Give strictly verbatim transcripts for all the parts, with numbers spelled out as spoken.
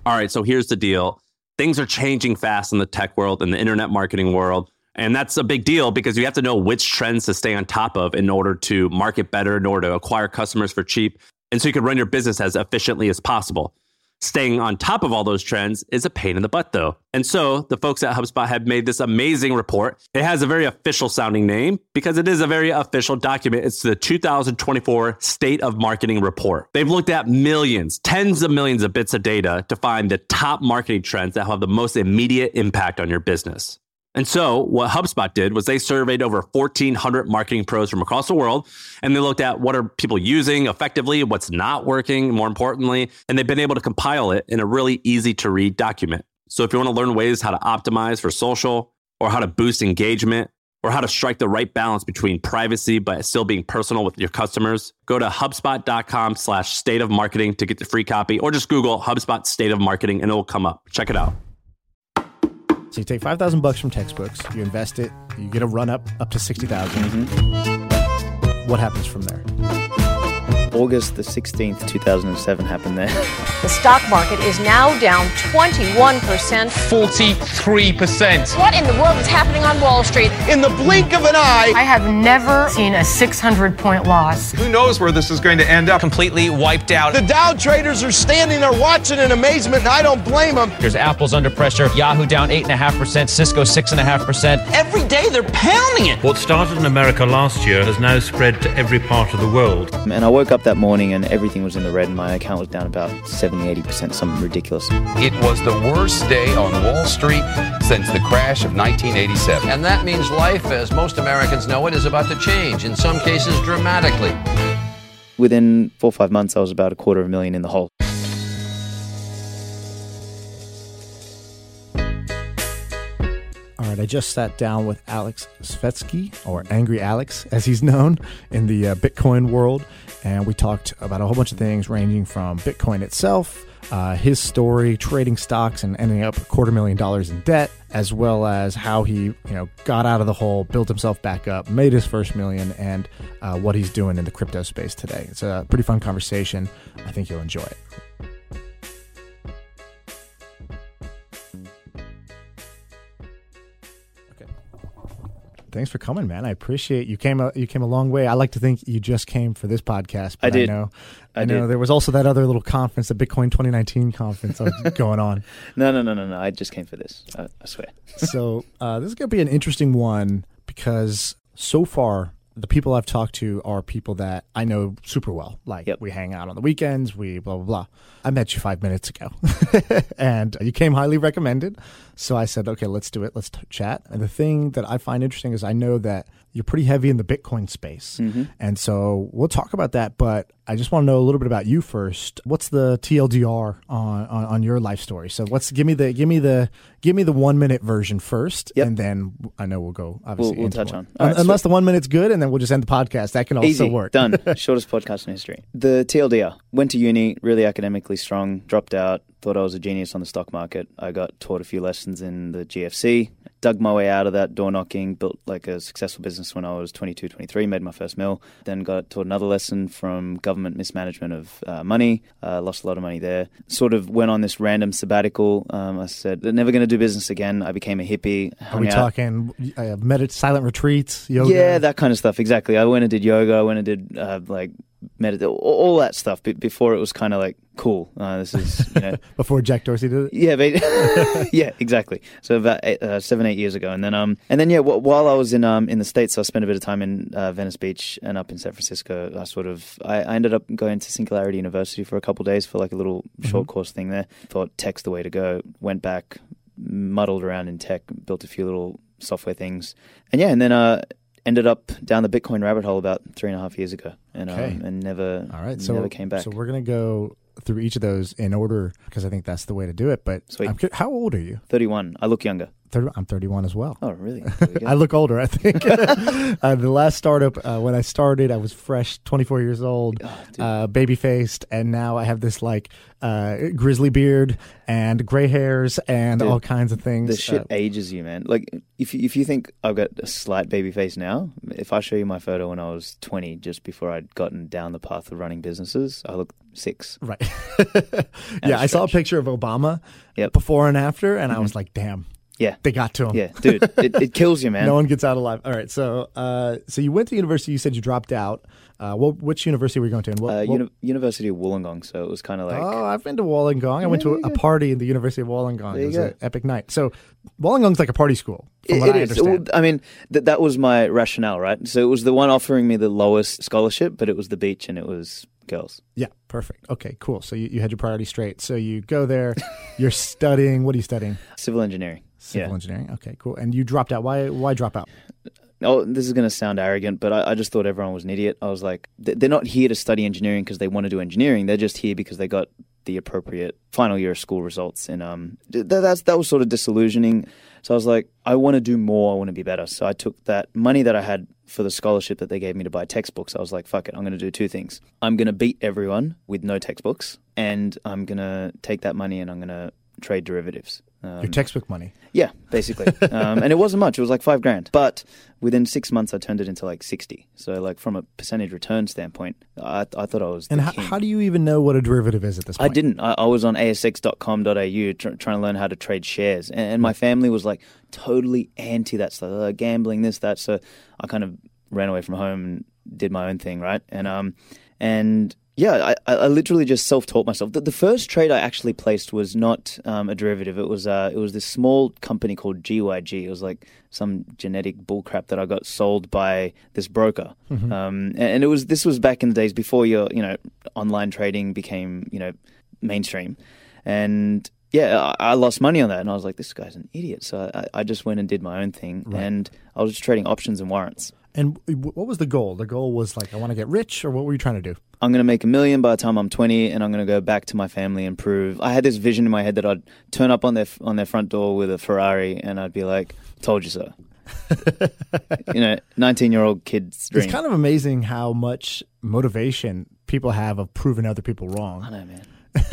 All right, so here's the deal. Things are changing fast in the tech world and the internet marketing world. And that's a big deal because you have to know which trends to stay on top of in order to market better, in order to acquire customers for cheap, and so you can run your business as efficiently as possible. Staying on top of all those trends is a pain in the butt, though. And so the folks at HubSpot have made this amazing report. It has a very official sounding name because it is a very official document. It's the two thousand twenty-four State of Marketing Report. They've looked at millions, tens of millions of bits of data to find the top marketing trends that have the most immediate impact on your business. And so what HubSpot did was they surveyed over fourteen hundred marketing pros from across the world, and they looked at what are people using effectively, what's not working, more importantly, and they've been able to compile it in a really easy to read document. So if you want to learn ways how to optimize for social, or how to boost engagement, or how to strike the right balance between privacy but still being personal with your customers, go to HubSpot.com slash state of marketing to get the free copy, or just Google HubSpot State of Marketing and it will come up. Check it out. So you take five thousand bucks from textbooks, you invest it, you get a run up up to sixty thousand. Mm-hmm. What happens from there? August the sixteenth, two thousand seven happened there. The stock market is now down twenty-one percent. forty-three percent. What in the world is happening on Wall Street? In the blink of an eye. I have never seen a six hundred point loss. Who knows where this is going to end up? Completely wiped out. The Dow traders are standing there watching in amazement, and I don't blame them. There's Apple's under pressure. Yahoo down eight point five percent. Cisco six point five percent. Every day they're pounding it. What started in America last year has now spread to every part of the world. And I woke up that morning and everything was in the red and my account was down about seventy, eighty percent, something ridiculous. It was the worst day on Wall Street since the crash of nineteen eighty-seven. And that means life, as most Americans know it, is about to change, in some cases dramatically. Within four or five months, I was about a quarter of a million in the hole. All right, I just sat down with Alex Svetski, or Angry Alex, as he's known in the uh, Bitcoin world, and we talked about a whole bunch of things ranging from Bitcoin itself, uh, his story, trading stocks, and ending up a quarter million dollars in debt, as well as how he, you know, got out of the hole, built himself back up, made his first million, and uh, what he's doing in the crypto space today. It's a pretty fun conversation. I think you'll enjoy it. Thanks for coming, man. I appreciate you came a, you came a long way. I like to think you just came for this podcast. But I did. I know, I, I know did. There was also that other little conference, the Bitcoin twenty nineteen conference going on. No, no, no, no, no. I just came for this. I, I swear. So uh, this is going to be an interesting one because so far the people I've talked to are people that I know super well. Like yep. we hang out on the weekends, we blah, blah, blah. I met you five minutes ago and you came highly recommended. So I said, okay, let's do it. Let's t- chat. And the thing that I find interesting is I know that you're pretty heavy in the Bitcoin space. Mm-hmm. And so we'll talk about that. But I just want to know a little bit about you first. What's the T L D R on, on, on your life story? So what's give me the give me the give me the one minute version first, yep. and then I know we'll go obviously. We'll, we'll touch one. on Un- right, unless so the one minute's good, and then we'll just end the podcast. That can also Easy, work. Done. Shortest podcast in history. The T L D R. Went to uni, really academically strong. Dropped out. Thought I was a genius on the stock market. I got taught a few lessons in the G F C. Dug my way out of that, door knocking, built like a successful business when I was twenty-two, twenty-three, made my first mill. Then got taught another lesson from government mismanagement of uh, money. Uh, lost a lot of money there. Sort of went on this random sabbatical. Um, I said, they're never going to do business again. I became a hippie. Are we out. talking uh, med- silent retreats, yoga? Yeah, that kind of stuff. Exactly. I went and did yoga. I went and did uh, like meditate, all that stuff b- before it was kind of like cool. Uh, this is, you know, before Jack Dorsey did it. Yeah, but, yeah, exactly. So about eight, uh, seven, eight years ago, and then um, and then yeah, w- while I was in um in the States, I spent a bit of time in uh, Venice Beach and up in San Francisco. I sort of I, I ended up going to Singularity University for a couple of days for like a little mm-hmm. short course thing there. Thought tech's the way to go. Went back, muddled around in tech, built a few little software things, and yeah, and then uh. ended up down the Bitcoin rabbit hole about three and a half years ago, and okay. um, and never, all right, so never came back. So we're gonna go through each of those in order because I think that's the way to do it. But I'm, how old are you? thirty-one. I look younger. thirty, I'm thirty-one as well. Oh, really? I look older, I think. uh, the last startup, uh, when I started, I was fresh, twenty-four years old, oh, uh, baby-faced, and now I have this like uh, grizzly beard and gray hairs and dude, all kinds of things. The shit uh, ages you, man. Like, if you, if you think I've got a slight baby face now, if I show you my photo when I was twenty, just before I'd gotten down the path of running businesses, I look six. Right. Yeah, I saw a picture of Obama yep. before and after, and mm-hmm. I was like, damn. Yeah. They got to him. Yeah, dude, it, it kills you, man. No one gets out alive. All right, so uh, so you went to university, you said you dropped out. Uh, what, which university were you going to? And what, uh, what... Uni- University of Wollongong, so it was kind of like... Oh, I've been to Wollongong. I went to a, a party in the University of Wollongong. It was an epic night. So Wollongong's like a party school, from it, what it I is. understand. I mean, th- that was my rationale, right? So it was the one offering me the lowest scholarship, but it was the beach and it was... girls. Yeah, perfect. Okay, cool. So you, you had your priorities straight. So you go there, you're studying. What are you studying? Civil engineering. Civil yeah. engineering. Okay, cool. And you dropped out. Why Why drop out? Oh, this is going to sound arrogant, but I, I just thought everyone was an idiot. I was like, they're not here to study engineering because they want to do engineering. They're just here because they got the appropriate final year of school results. And um, th- that's that was sort of disillusioning. So I was like, I want to do more. I want to be better. So I took that money that I had for the scholarship that they gave me to buy textbooks. I was like, fuck it, I'm going to do two things. I'm going to beat everyone with no textbooks, and I'm going to take that money and I'm going to trade derivatives. Um, Your textbook money? Yeah, basically. um, and it wasn't much. It was like five grand. But within six months, I turned it into like sixty. So like from a percentage return standpoint, I, I thought I was And the h- king. how do you even know what a derivative is at this point? I didn't. I, I was on A S X dot com dot A U tr- trying to learn how to trade shares. And, and my family was like totally anti that stuff, uh, gambling, this, that. So I kind of ran away from home and did my own thing, right? And um, and yeah, I, I literally just self-taught myself. The, the first trade I actually placed was not um, a derivative. It was uh, it was this small company called G Y G. It was like some genetic bullcrap that I got sold by this broker. Mm-hmm. Um, and, and it was this was back in the days before your you know online trading became you know mainstream, and yeah, I, I lost money on that, and I was like, this guy's an idiot. So I, I just went and did my own thing, right. And I was just trading options and warrants. And what was the goal? The goal was like, I want to get rich, or what were you trying to do? I'm going to make a million by the time I'm twenty, and I'm going to go back to my family and prove. I had this vision in my head that I'd turn up on their on their front door with a Ferrari, and I'd be like, "Told you so." You know, nineteen-year-old kid's dream. It's kind of amazing how much motivation people have of proving other people wrong. I know, man.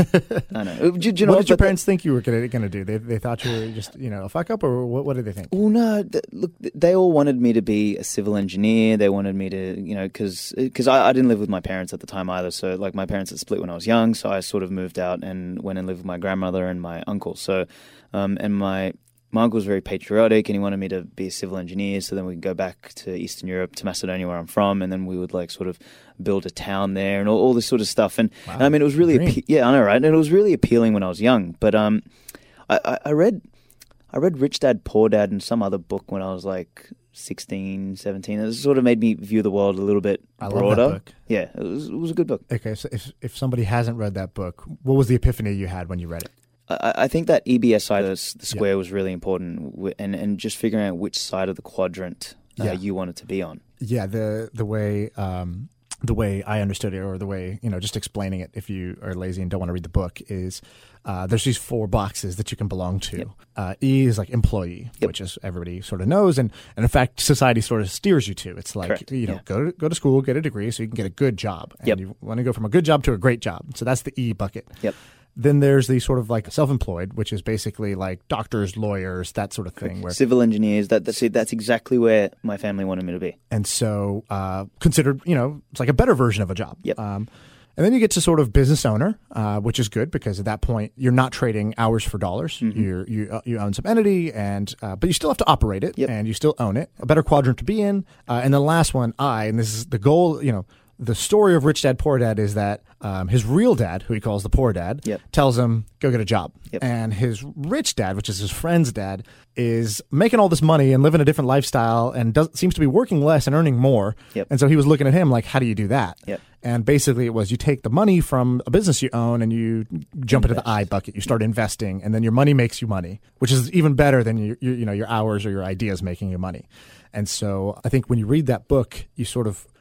I know. Do, do you know what did your but parents think you were going to do? They they thought you were just you know a fuck up, or what? What did they think? Well, no. Th- look, they all wanted me to be a civil engineer. They wanted me to, you know, because because I, I didn't live with my parents at the time either. So like my parents had split when I was young. So I sort of moved out and went and lived with my grandmother and my uncle. So um, and my. My uncle was very patriotic, and he wanted me to be a civil engineer, so then we could go back to Eastern Europe, to Macedonia, where I'm from, and then we would like sort of build a town there and all, all this sort of stuff. And, wow. and I mean, it was really, appe- yeah, I know, right? And it was really appealing when I was young. But um, I, I, I read, I read Rich Dad Poor Dad and some other book when I was like sixteen, seventeen. It sort of made me view the world a little bit I broader. Love that book. Yeah, it was, it was a good book. Okay, so if if somebody hasn't read that book, what was the epiphany you had when you read it? I think that E B S side of the square yeah. was really important, and and just figuring out which side of the quadrant uh, yeah. you wanted to be on. Yeah, the the way um, the way I understood it, or the way you know, just explaining it. If you are lazy and don't want to read the book, is uh, there's these four boxes that you can belong to. Yep. Uh, E is like employee, yep. which is everybody sort of knows, and, and in fact, society sort of steers you to. It's like Correct. you know, yeah. go to, go to school, get a degree, so you can get a good job, and yep. you want to go from a good job to a great job. So that's the E bucket. Yep. Then there's the sort of like self-employed, which is basically like doctors, lawyers, that sort of thing. Where civil engineers. That that's, that's exactly where my family wanted me to be. And so uh, considered, you know, it's like a better version of a job. Yep. Um, and then you get to sort of business owner, uh, which is good because at that point you're not trading hours for dollars. Mm-hmm. You're, you uh, you own some entity, and uh, but you still have to operate it, yep. and you still own it. A better quadrant to be in. Uh, and the last one, I, and this is the goal, you know. The story of Rich Dad Poor Dad is that um, his real dad, who he calls the poor dad, yep. tells him, go get a job. Yep. And his rich dad, which is his friend's dad, is making all this money and living a different lifestyle and does, seems to be working less and earning more. Yep. And so he was looking at him like, how do you do that? Yep. And basically it was you take the money from a business you own and you jump Invest. into the I bucket. You start investing, and then your money makes you money, which is even better than your, your, you know, your hours or your ideas making you money. And so I think when you read that book, you sort of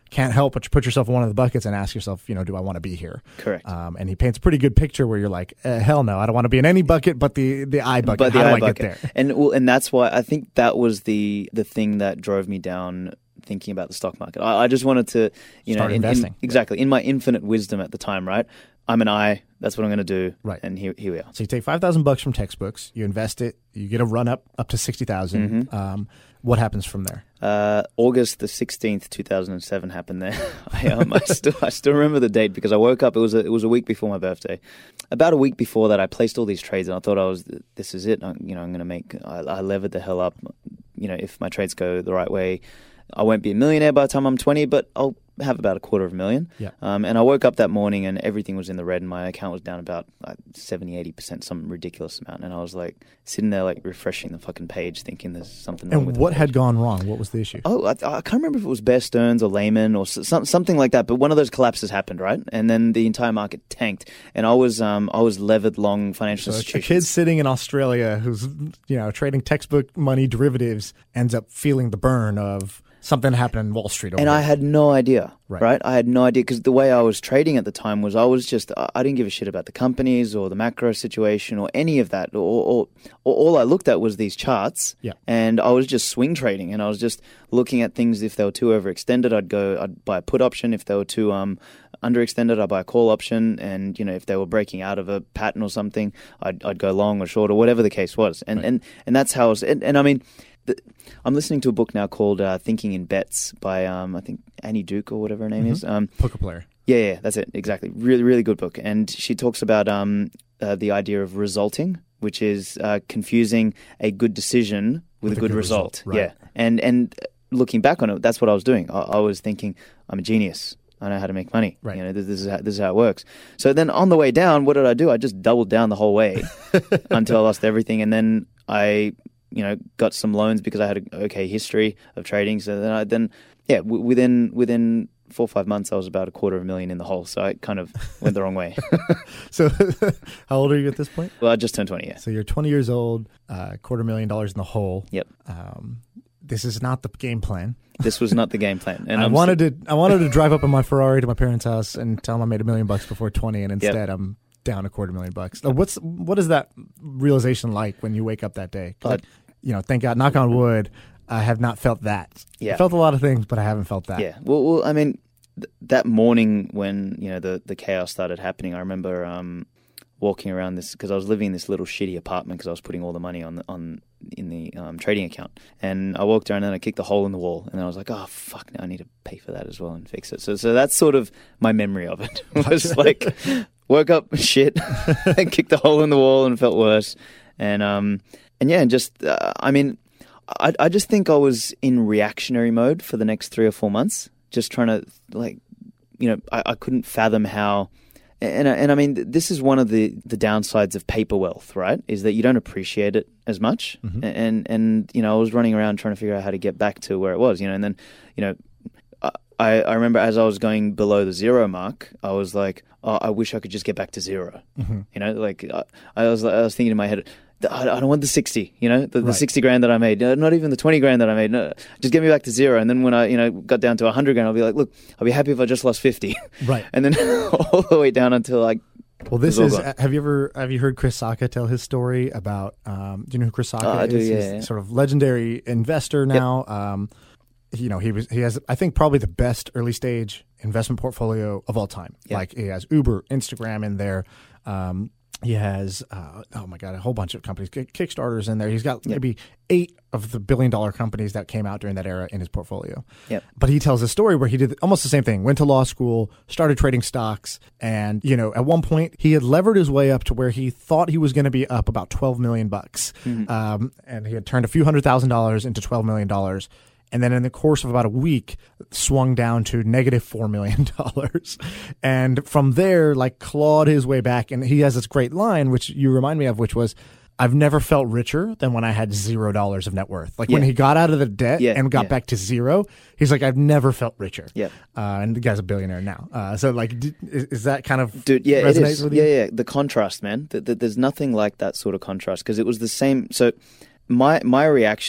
can't help but put yourself in one of the buckets and ask yourself, you know, do I want to be here? Correct. Um, and he paints a pretty good picture where you're like, uh, hell no, I don't want to be in any bucket but the, the I bucket. But the How do I I bucket. get there? And well, and that's why I think that was the the thing that drove me down thinking about the stock market. I, I just wanted to, you Start know, in, investing. in, exactly, in my infinite wisdom at the time, right? I'm an I. That's what I'm going to do. Right. And here, here we are. So you take five thousand bucks from textbooks, you invest it, you get a run up up to sixty thousand. Mm-hmm. Um, what happens from there? Uh, August the sixteenth, two thousand seven happened there. I, um, I still I still remember the date because I woke up. It was a, it was a week before my birthday. About a week before that, I placed all these trades, and I thought I was this is it. I, you know, I'm going to make. I, I levered the hell up. You know, if my trades go the right way, I won't be a millionaire by the time I'm twenty, but I'll have about a quarter of a million. Yeah. Um, and I woke up that morning and everything was in the red and my account was down about like seventy, eighty percent, some ridiculous amount. And I was like sitting there like refreshing the fucking page thinking there's something wrong And with what the page. had gone wrong? What was the issue? Oh, I, I can't remember if it was Bear Stearns or Lehman or some, something like that, but one of those collapses happened, right? And then the entire market tanked and I was um, I was levered long financial So a institutions. kid sitting in Australia who's, you know, trading textbook money derivatives ends up feeling the burn of something happened in Wall Street. Over And there. I had no idea, Right. right? I had no idea because the way I was trading at the time was I was just, I I didn't give a shit about the companies or the macro situation or any of that. Or, or, or all I looked at was these charts. Yeah. And I was just swing trading and I was just looking at things. If they were too overextended, I'd go, I'd buy a put option. If they were too um, underextended, I'd buy a call option. And, you know, if they were breaking out of a pattern or something, I'd, I'd go long or short or whatever the case was. And, Right. and, and that's how I was, and, and I mean, the, I'm listening to a book now called uh, Thinking in Bets by, um, I think, Annie Duke or whatever her name Mm-hmm. is. Um, Poker player. yeah, yeah, that's it. Exactly. Really, really good book. And she talks about um, uh, the idea of resulting, which is uh, confusing a good decision with, with a good, good result. result. Right. Yeah. And and looking back on it, that's what I was doing. I, I was thinking, I'm a genius. I know how to make money. Right. You know, this, this is how, this is how it works. So then on the way down, what did I do? I just doubled down the whole way until I lost everything. And then I, you know, got some loans because I had an okay history of trading. So then I then, yeah, w- within within four or five months, I was about a quarter of a million in the hole. So I kind of went the wrong way. So how old are you at this point? Well, I just turned twenty, yeah. So you're twenty years old, uh, quarter million dollars in the hole. Yep. Um, this is not the game plan. This was not the game plan. And I I'm wanted st- to I wanted to drive up in my Ferrari to my parents' house and tell them I made a million bucks before twenty, and instead Yep. I'm down a quarter million bucks. Now, what's what is that realization like when you wake up that day? 'Cause Uh, I- you know, thank God, knock on wood, I have not felt that. Yeah. I felt a lot of things, but I haven't felt that. Yeah. Well, well I mean, th- that morning when, you know, the, the chaos started happening, I remember um, walking around this, because I was living in this little shitty apartment because I was putting all the money on the, on in the um, trading account. And I walked around and I kicked the hole in the wall. And then I was like, oh, fuck, now I need to pay for that as well and fix it. So so that's sort of my memory of it. It was like, woke up, shit, and kicked the hole in the wall and felt worse. And, um, and yeah, and just, uh, I mean, I, I just think I was in reactionary mode for the next three or four months, just trying to, like, you know, I, I couldn't fathom how, and, and I mean, this is one of the, the downsides of paper wealth, right? Is that you don't appreciate it as much. Mm-hmm. And, and, you know, I was running around trying to figure out how to get back to where it was, you know, and then, you know, I, I remember as I was going below the zero mark, I was like, oh, I wish I could just get back to zero. Mm-hmm. You know, like I, I was I was thinking in my head, I don't want the sixty, you know, the, the right. sixty grand that I made, not even the twenty grand that I made. No, just get me back to zero. And then when I, you know, got down to a hundred grand, I'll be like, look, I'll be happy if I just lost fifty. Right. And then all the way down until I. Well, this is. Gone. Have you ever have you heard Chris Sacca tell his story about? Um, do you know who Chris Sacca oh, I is? do, yeah, He's yeah. sort of legendary investor now. Yep. Um, you know, he was he has I think probably the best early stage investment portfolio of all time. Yep. Like he has Uber, Instagram in there. Um, he has uh, oh my god, a whole bunch of companies, Kickstarters in there. He's got yep. maybe eight of the billion dollar companies that came out during that era in his portfolio. Yep. But he tells a story where he did almost the same thing. Went to law school, started trading stocks, and you know, at one point he had levered his way up to where he thought he was going to be up about twelve million bucks, mm-hmm. um, and he had turned a few hundred thousand dollars into twelve million dollars. And then in the course of about a week, swung down to negative four million dollars. And from there, like, clawed his way back. And he has this great line, which you remind me of, which was, I've never felt richer than when I had zero dollars of net worth. Like, yeah. when he got out of the debt yeah, and got yeah. back to zero, he's like, I've never felt richer. Yeah. Uh, and the guy's a billionaire now. Uh, so, like, d- is, is that kind of Dude, yeah, resonates it is. with you? Yeah, yeah. The contrast, man. The, the, there's nothing like that sort of contrast. Because it was the same. So, my my reaction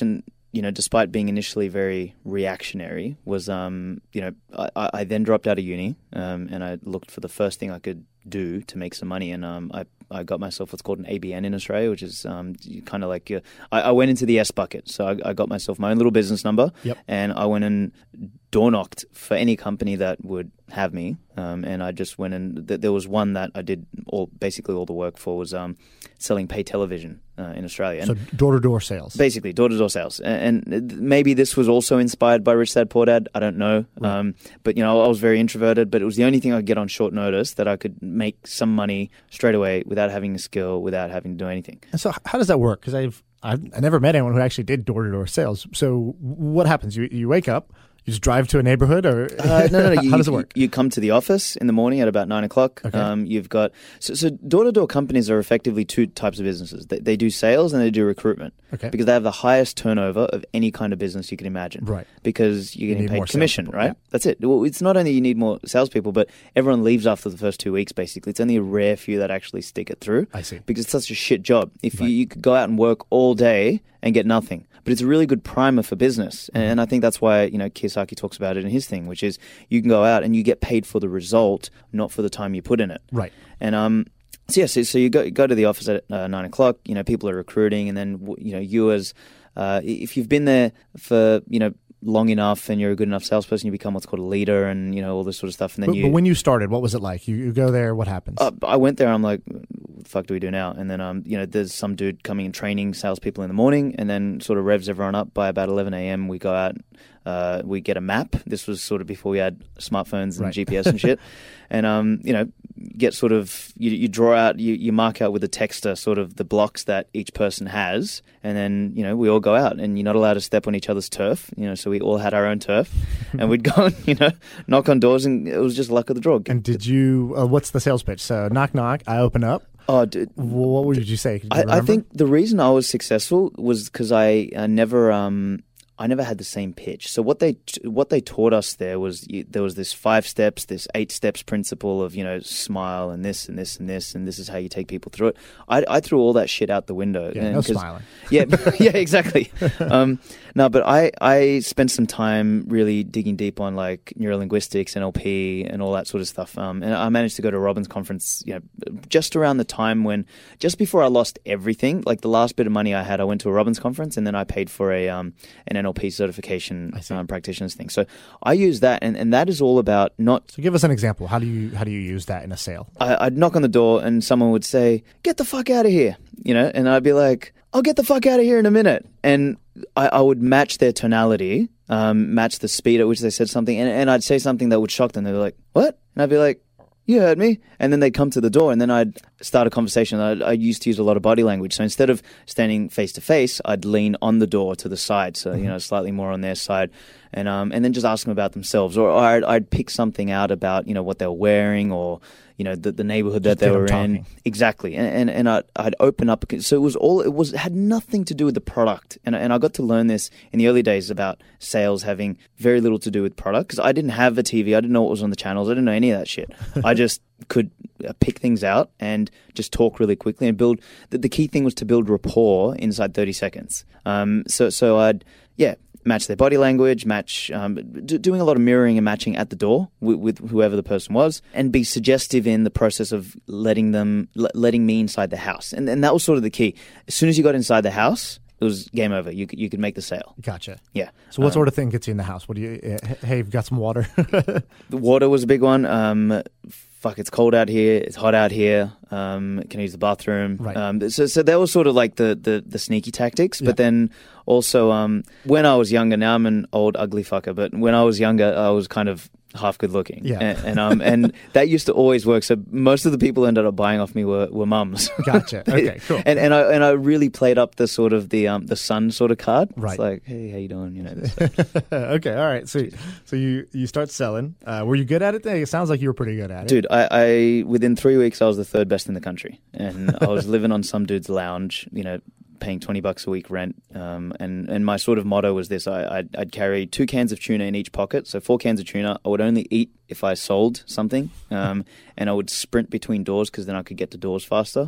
you know, despite being initially very reactionary, was, um, you know, I, I then dropped out of uni um, and I looked for the first thing I could do to make some money. And um, I, I got myself what's called an A B N in Australia, which is um, kind of like, your, I, I went into the S bucket. So I, I got myself my own little business number yep. and I went and door knocked for any company that would have me. Um, and I just went and th- there was one that I did all basically all the work for was um, selling pay television uh, in Australia. So door-to-door sales. Basically, door-to-door sales. And, and maybe this was also inspired by Rich Dad Poor Dad. I don't know. Right. Um, but, you know, I was very introverted, but it was the only thing I could get on short notice that I could make some money straight away without having a skill, without having to do anything. And so how does that work? Because I've, I've I never met anyone who actually did door-to-door sales. So what happens? You you wake up, you just drive to a neighborhood, or uh, no, no, no. You, how does it work? You, you come to the office in the morning at about nine o'clock. Okay. Um, you've got so, so door-to-door companies are effectively two types of businesses. They, they do sales and they do recruitment. Okay. Because they have the highest turnover of any kind of business you can imagine. Right. Because you're You getting need paid more commission, salespeople, right? yeah. That's it. Well, it's not only you need more salespeople, but everyone leaves after the first two weeks. Basically, it's only a rare few that actually stick it through. I see. Because it's such a shit job. If Right. you, you could go out and work all day and get nothing. But it's a really good primer for business. Mm-hmm. And I think that's why, you know, Kiyosaki talks about it in his thing, which is you can go out and you get paid for the result, not for the time you put in it. Right. And um, so, yeah, so, so you go, go to the office at uh, nine o'clock, you know, people are recruiting. And then, you know, you as, uh, if you've been there for, you know, long enough and you're a good enough salesperson, you become what's called a leader and, you know, all this sort of stuff. And then But, you, but when you started, what was it like? You, you go there, what happens? uh, I went there, I'm like, what the fuck do we do now? And then, um, you know, there's some dude coming and training salespeople in the morning and then sort of revs everyone up. By about eleven a.m. we go out, uh, we get a map. This was sort of before we had smartphones and Right. G P S and shit. And, um, you know, get sort of, you, you draw out, you, you mark out with a texter sort of the blocks that each person has. And then, you know, we all go out and you're not allowed to step on each other's turf. You know, so we all had our own turf and we'd go and, you know, knock on doors and it was just luck of the draw. And did you, uh, what's the sales pitch? So knock, knock, I open up. Oh, dude. What would you say? Could you I, I remember? think the reason I was successful was because I uh, never, um, I never had the same pitch. So what they what they taught us there was you, there was this five steps, this eight steps principle of, you know, smile and this and this and this and this is how you take people through it. I, I threw all that shit out the window. Yeah, and no 'cause- smiling. Yeah, yeah, exactly. Um, no, but I, I spent some time really digging deep on like neurolinguistics, N L P, and all that sort of stuff. Um, and I managed to go to a Robbins conference, you know, just around the time when, just before I lost everything, like the last bit of money I had, I went to a Robbins conference and then I paid for a um, an N L P certification um, practitioner's thing. So I use that, and, and that is all about not. So give us an example. How do you how do you use that in a sale? I, I'd knock on the door and someone would say, "Get the fuck out of here," you know, and I'd be like, "I'll get the fuck out of here in a minute," and I, I would match their tonality, um, match the speed at which they said something, and, and I'd say something that would shock them. They'd be like, "What?" And I'd be like, "You heard me." And then they'd come to the door and then I'd start a conversation. I'd, I used to use a lot of body language. So instead of standing face to face, I'd lean on the door to the side. So, you know, slightly more on their side. And um, and then just ask them about themselves. Or, or I'd, I'd pick something out about, you know, what they were wearing or, you know, the, the neighborhood Just that they get were them in. talking. Exactly. And, and, and I'd, I'd open up. So it was all, it was, had nothing to do with the product. And, and I got to learn this in the early days about sales having very little to do with product. Because I didn't have a T V. I didn't know what was on the channels. I didn't know any of that shit. I just could pick things out and just talk really quickly and build. The, the key thing was to build rapport inside thirty seconds. Um, so, so I'd, yeah, match their body language, match, um, d- doing a lot of mirroring and matching at the door with, with whoever the person was, and be suggestive in the process of letting them, l- letting me inside the house. And, and that was sort of the key. As soon as you got inside the house, it was game over. You could, you could make the sale. Gotcha. Yeah. So what Um, sort of thing gets you in the house? What do you? Uh, hey, you've got some water. The water was a big one. Um, fuck, it's cold out here. It's hot out here. Um, can I use the bathroom? Right. Um, so, so that was sort of like the, the, the sneaky tactics. Yeah. But then also, um, when I was younger, now I'm an old ugly fucker. But when I was younger, I was kind of half good looking. Yeah. And, and um, and that used to always work. So most of the people who ended up buying off me were, were mums. Gotcha. Okay, cool. and and I and I really played up the sort of the um the son sort of card. Right. It's like, hey, how you doing? You know. This stuff. Okay, all right. So, so you you start selling. Uh, were you good at it? It sounds like you were pretty good at it, Dude, I, I within three weeks I was the third best in the country, and I was living on some dude's lounge, you know, paying twenty bucks a week rent. Um, and and my sort of motto was this: I I'd, I'd carry two cans of tuna in each pocket, so four cans of tuna. I would only eat if I sold something, um, and I would sprint between doors because then I could get to doors faster.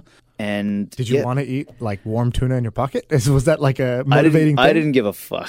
And did you yeah, want to eat like warm tuna in your pocket? Was that like a motivating I didn't, thing? I didn't give a fuck.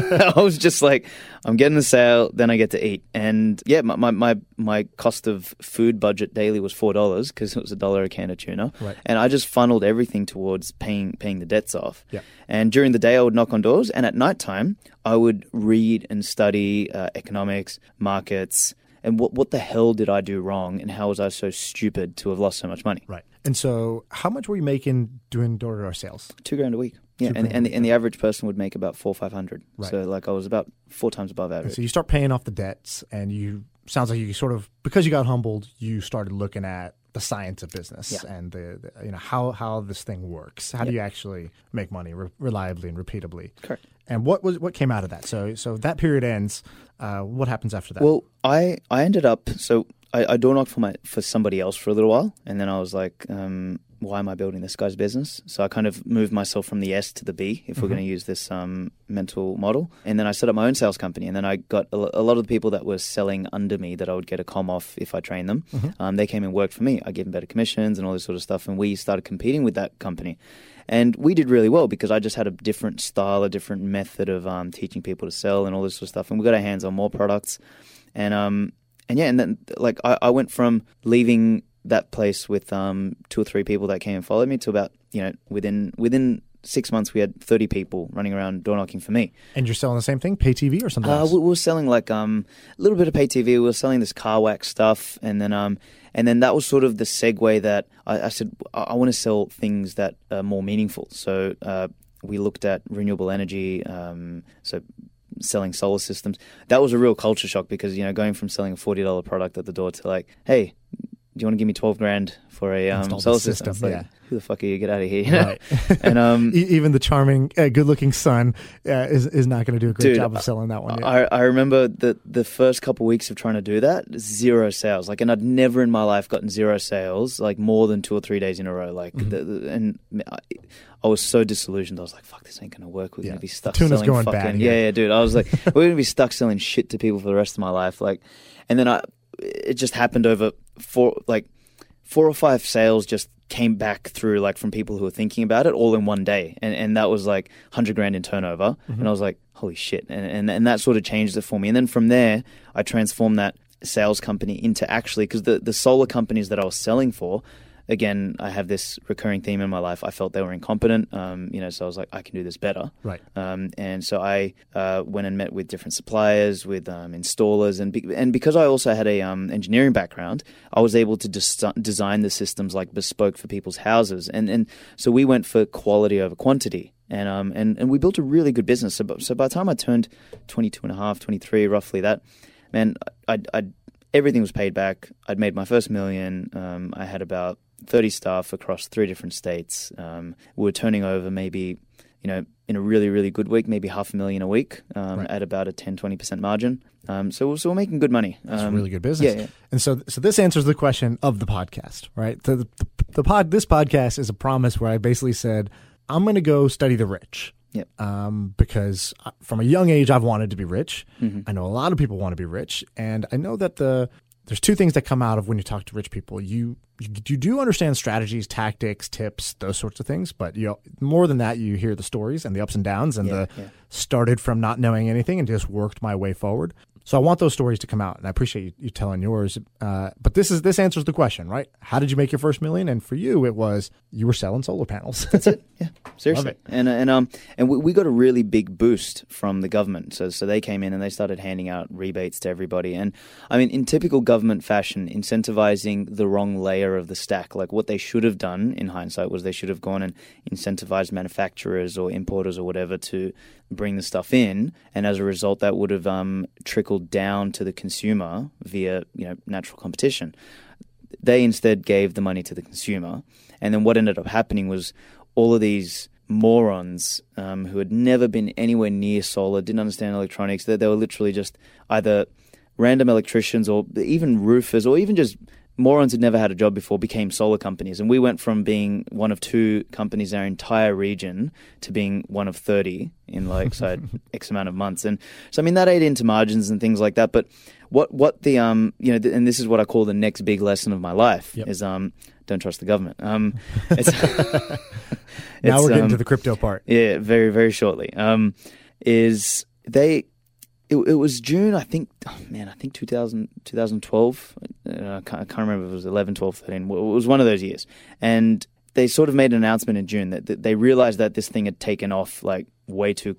I was just like, I'm getting the sale, then I get to eat. And yeah, my my my, my cost of food budget daily was four dollars because it was a dollar a can of tuna. Right. And I just funneled everything towards paying paying the debts off. Yeah. And during the day, I would knock on doors, and at nighttime, I would read and study uh, economics, markets, and what what the hell did I do wrong, and how was I so stupid to have lost so much money? Right. And so, how much were you making doing door-to-door sales? Two grand a week. Yeah, and and the, and the average person would make about four five hundred. Right. So like I was about four times above average. And so you start paying off the debts, and you sounds like you sort of because you got humbled, you started looking at the science of business yeah. and the, the you know how how this thing works. How yep. do you actually make money re- reliably and repeatably? Correct. And what was what came out of that? So so that period ends. Uh, what happens after that? Well, I, I ended up so I, I door knocked for my for somebody else for a little while, and then I was like, um, why am I building this guy's business? So I kind of moved myself from the S to the B, if mm-hmm. we're going to use this um, mental model. And then I set up my own sales company, and then I got a, a lot of the people that were selling under me that I would get a comm off if I trained them. Mm-hmm. Um, they came and worked for me. I gave them better commissions and all this sort of stuff, and we started competing with that company. And we did really well because I just had a different style, a different method of um, teaching people to sell and all this sort of stuff. And we got our hands on more products. And um, and yeah, and then like I, I went from leaving that place with um, two or three people that came and followed me to about, you know, within within six months we had thirty people running around door knocking for me. And you're selling the same thing, pay T V or something uh, else? We were selling like um, a little bit of pay T V. We were selling this car wax stuff, and then um, and then that was sort of the segue that I, I said I, I want to sell things that are more meaningful. So uh, we looked at renewable energy, um, so selling solar systems. That was a real culture shock because, you know, going from selling a forty dollars product at the door to like, hey, do you want to give me twelve grand for a um, solar system? system Like, yeah. Who the fuck are you? Get out of here. You know? Right. And um, even the charming, uh, good-looking son uh, is is not going to do a great dude, job of selling that one. Yet. I, I remember the the first couple of weeks of trying to do that, zero sales. Like, and I'd never in my life gotten zero sales, like more than two or three days in a row. Like, mm-hmm. the, the, and I, I was so disillusioned. I was like, "Fuck, this ain't going to work. We're yeah. going to be stuck Tuna's selling going fucking bad, yeah, yeah, dude." I was like, "We're going to be stuck selling shit to people for the rest of my life." Like, and then I, it just happened over four like. Four or five sales just came back through, like from people who were thinking about it, all in one day, and and that was like hundred grand in turnover, mm-hmm. and I was like, holy shit, and, and and that sort of changed it for me. And then from there, I transformed that sales company into actually because the the solar companies that I was selling for. Again, I have this recurring theme in my life. I felt they were incompetent, um, you know, so I was like, I can do this better. Right. Um, and so I uh, went and met with different suppliers, with um, installers, and be- and because I also had a um, engineering background, I was able to des- design the systems like bespoke for people's houses. And and so we went for quality over quantity. And um and, and we built a really good business. So, so by the time I turned twenty-two and a half, twenty-three, roughly that, man, I I everything was paid back. I'd made my first million. Um, I had about thirty staff across three different states. Um, we were turning over maybe, you know, in a really, really good week, maybe half a million a week um, right. at about a ten, twenty percent margin. Um, so, so we're making good money. That's um, really good business. Yeah, yeah. And so, so this answers the question of the podcast, right? The, the, the pod, this podcast is a promise where I basically said, I'm going to go study the rich. Yep. Um, because from a young age, I've wanted to be rich. Mm-hmm. I know a lot of people want to be rich. And I know that the there's two things that come out of when you talk to rich people. You you, you do understand strategies, tactics, tips, those sorts of things. But you know, more than that, you hear the stories and the ups and downs and yeah, the yeah. started from not knowing anything and just worked my way forward. So I want those stories to come out, and I appreciate you, you telling yours. Uh, but this is this answers the question, right? How did you make your first million? And for you, it was you were selling solar panels. That's it. Yeah, seriously. Love it. And and um and we, we got a really big boost from the government. So so they came in and they started handing out rebates to everybody. And I mean, in typical government fashion, incentivizing the wrong layer of the stack. Like what they should have done in hindsight was they should have gone and incentivized manufacturers or importers or whatever to bring the stuff in, and as a result, that would have um, trickled down to the consumer via you know natural competition. They instead gave the money to the consumer, and then what ended up happening was all of these morons um, who had never been anywhere near solar, didn't understand electronics. They, they were literally just either random electricians or even roofers or even just morons who'd never had a job before became solar companies. And we went from being one of two companies in our entire region to being one of thirty in like so X amount of months. And so, I mean, that ate into margins and things like that. But what, what the, um, you know, th- and this is what I call the next big lesson of my life yep. is, um, don't trust the government. Um, it's, now it's, we're getting um, to the crypto part. Yeah, very, very shortly. Um, is they, it, it was June, I think, oh man, I think two thousand, twenty twelve. Uh, I, can't, I can't remember if it was eleven, twelve, thirteen. It was one of those years. And they sort of made an announcement in June that, that they realized that this thing had taken off like way too,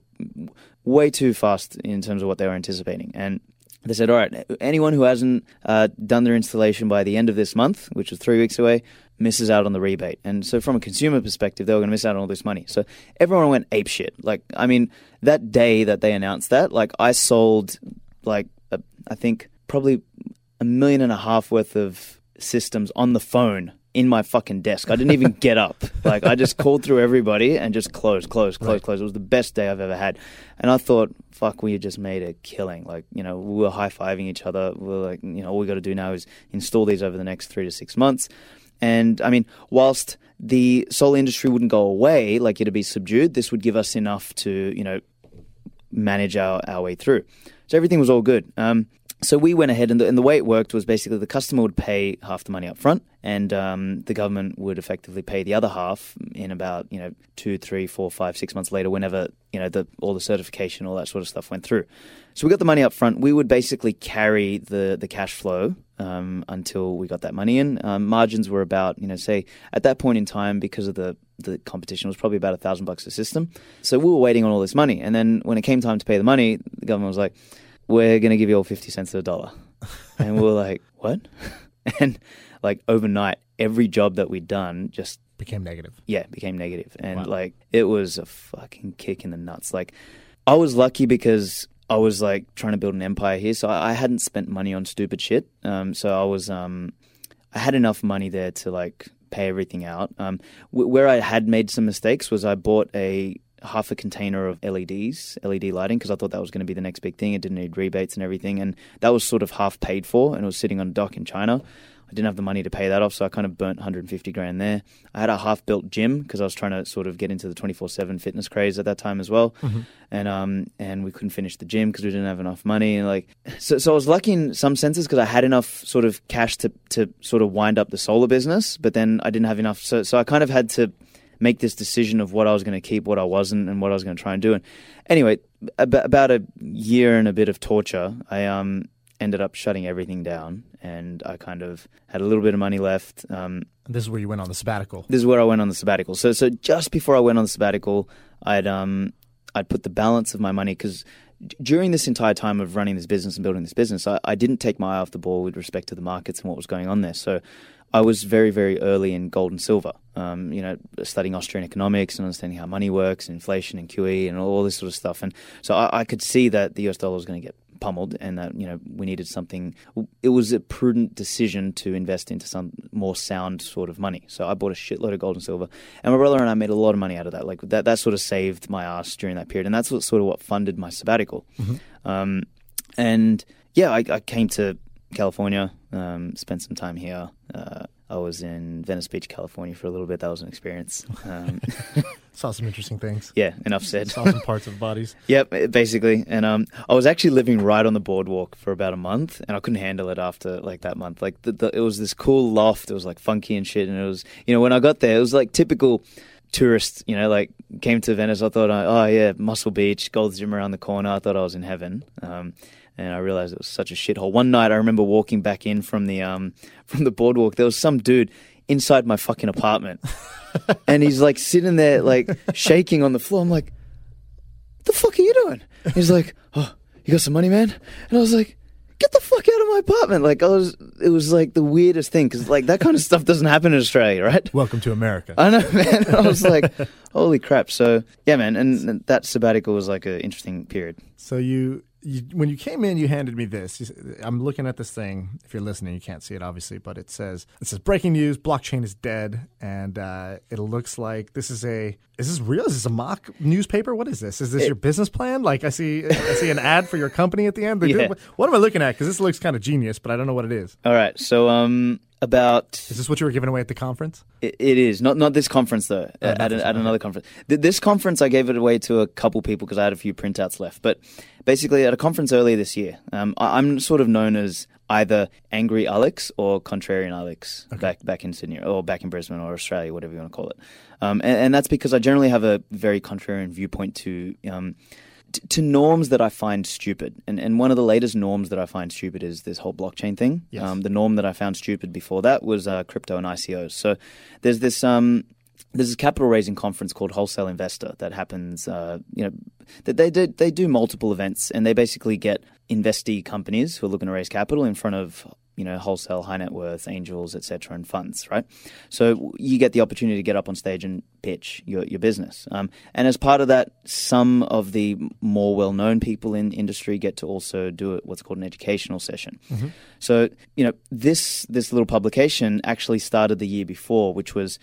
way too fast in terms of what they were anticipating. And they said, all right, anyone who hasn't uh, done their installation by the end of this month, which was three weeks away, misses out on the rebate. And so from a consumer perspective, they were going to miss out on all this money. So everyone went apeshit. Like, I mean, that day that they announced that, like I sold like, a, I think probably a million and a half worth of systems on the phone in my fucking desk. I didn't even get up. Like, I just called through everybody and just closed, closed, closed, right. closed. It was the best day I've ever had. And I thought, fuck, we just made a killing. Like, you know, we were high-fiving each other. We were like, you know, all we got to do now is install these over the next three to six months. And, I mean, whilst the solar industry wouldn't go away, like it'd be subdued, this would give us enough to, you know, manage our, our way through. So everything was all good. Um, So we went ahead, and the, and the way it worked was basically the customer would pay half the money up front, and um, the government would effectively pay the other half in about, you know, two, three, four, five, six months later, whenever, you know, the, all the certification, all that sort of stuff went through. So we got the money up front. We would basically carry the, the cash flow um, until we got that money in. Um, margins were about, you know, say at that point in time, because of the, the competition, it was probably about a thousand bucks a system. So we were waiting on all this money. And then when it came time to pay the money, the government was like, we're going to give you all fifty cents to the dollar. And we were like, what? And like overnight, every job that we'd done just became negative. Yeah, became negative. And wow. like, it was a fucking kick in the nuts. Like, I was lucky because I was like trying to build an empire here. So I, I hadn't spent money on stupid shit. Um, so I was, um, I had enough money there to like pay everything out. Um, w- where I had made some mistakes was I bought a half a container of L E Ds, L E D lighting, because I thought that was going to be the next big thing. It didn't need rebates and everything. And that was sort of half paid for, and it was sitting on a dock in China. I didn't have the money to pay that off, so I kind of burnt one hundred fifty grand there. I had a half-built gym because I was trying to sort of get into the twenty-four seven fitness craze at that time as well. Mm-hmm. And um and we couldn't finish the gym because we didn't have enough money. And like, so so I was lucky in some senses because I had enough sort of cash to to sort of wind up the solar business, but then I didn't have enough. So so I kind of had to make this decision of what I was going to keep, what I wasn't, and what I was going to try and do. And anyway, ab- about a year and a bit of torture, I um ended up shutting everything down, and I kind of had a little bit of money left. Um, this is where you went on the sabbatical. This is where I went on the sabbatical. So so just before I went on the sabbatical, I'd um I'd put the balance of my money, because d- during this entire time of running this business and building this business, I, I didn't take my eye off the ball with respect to the markets and what was going on there. So I was very, very early in gold and silver, um, you know, studying Austrian economics and understanding how money works, inflation and Q E and all this sort of stuff. And so I, I could see that the U S dollar was going to get pummeled, and that, you know, we needed something. It was a prudent decision to invest into some more sound sort of money. So I bought a shitload of gold and silver, and my brother and I made a lot of money out of that. Like that, that sort of saved my ass during that period, and that's what sort of what funded my sabbatical. Mm-hmm. Um, and yeah, I, I came to California, um, spent some time here. Uh, I was in Venice Beach, California for a little bit. That was an experience. Um, Saw some interesting things. Yeah, enough said. Saw some parts of bodies. Yep, basically. And um, I was actually living right on the boardwalk for about a month, and I couldn't handle it after like that month. Like the, the, it was this cool loft. It was like funky and shit. And it was, you know, when I got there, it was like typical tourists, you know, like came to Venice. I thought, oh yeah, Muscle Beach, Gold's Gym around the corner. I thought I was in heaven. Um, And I realized it was such a shithole. One night I remember walking back in from the um from the boardwalk. There was some dude inside my fucking apartment. And he's like sitting there like shaking on the floor. I'm like, what the fuck are you doing? He's like, oh, you got some money, man? And I was like, get the fuck out of my apartment. Like I was, it was like the weirdest thing, because like that kind of stuff doesn't happen in Australia, right? Welcome to America. I know, man. I was like, holy crap. So yeah, man. And that sabbatical was like an interesting period. So you... You, when you came in, you handed me this. You, I'm looking at this thing. If you're listening, you can't see it, obviously, but it says it says breaking news: blockchain is dead, and uh, it looks like this is a. Is this real? Is this a mock newspaper? What is this? Is this it, your business plan? Like I see, I see an ad for your company at the end. Yeah. Do, what am I looking at? Because this looks kind of genius, but I don't know what it is. All right, so um. About is this what you were giving away at the conference? It, it is not not this conference though. Oh, at, a, at another conference. This conference I gave it away to a couple people because I had a few printouts left. But basically, at a conference earlier this year, um, I, I'm sort of known as either angry Alex or contrarian Alex okay. back back in Sydney or back in Brisbane or Australia, whatever you want to call it. Um, and, and that's because I generally have a very contrarian viewpoint to um, t- to norms that I find stupid. And and one of the latest norms that I find stupid is this whole blockchain thing. Yes. Um, the norm that I found stupid before that was uh, crypto and I C Os. So there's this um, there's this capital raising conference called Wholesale Investor that happens. Uh, you know, that they do they do multiple events, and they basically get investee companies who are looking to raise capital in front of, you know, wholesale, high net worth, angels, et cetera, and funds, right? So you get the opportunity to get up on stage and pitch your, your business. Um, and as part of that, some of the more well-known people in industry get to also do it, what's called an educational session. Mm-hmm. So, you know, this this little publication actually started the year before, which was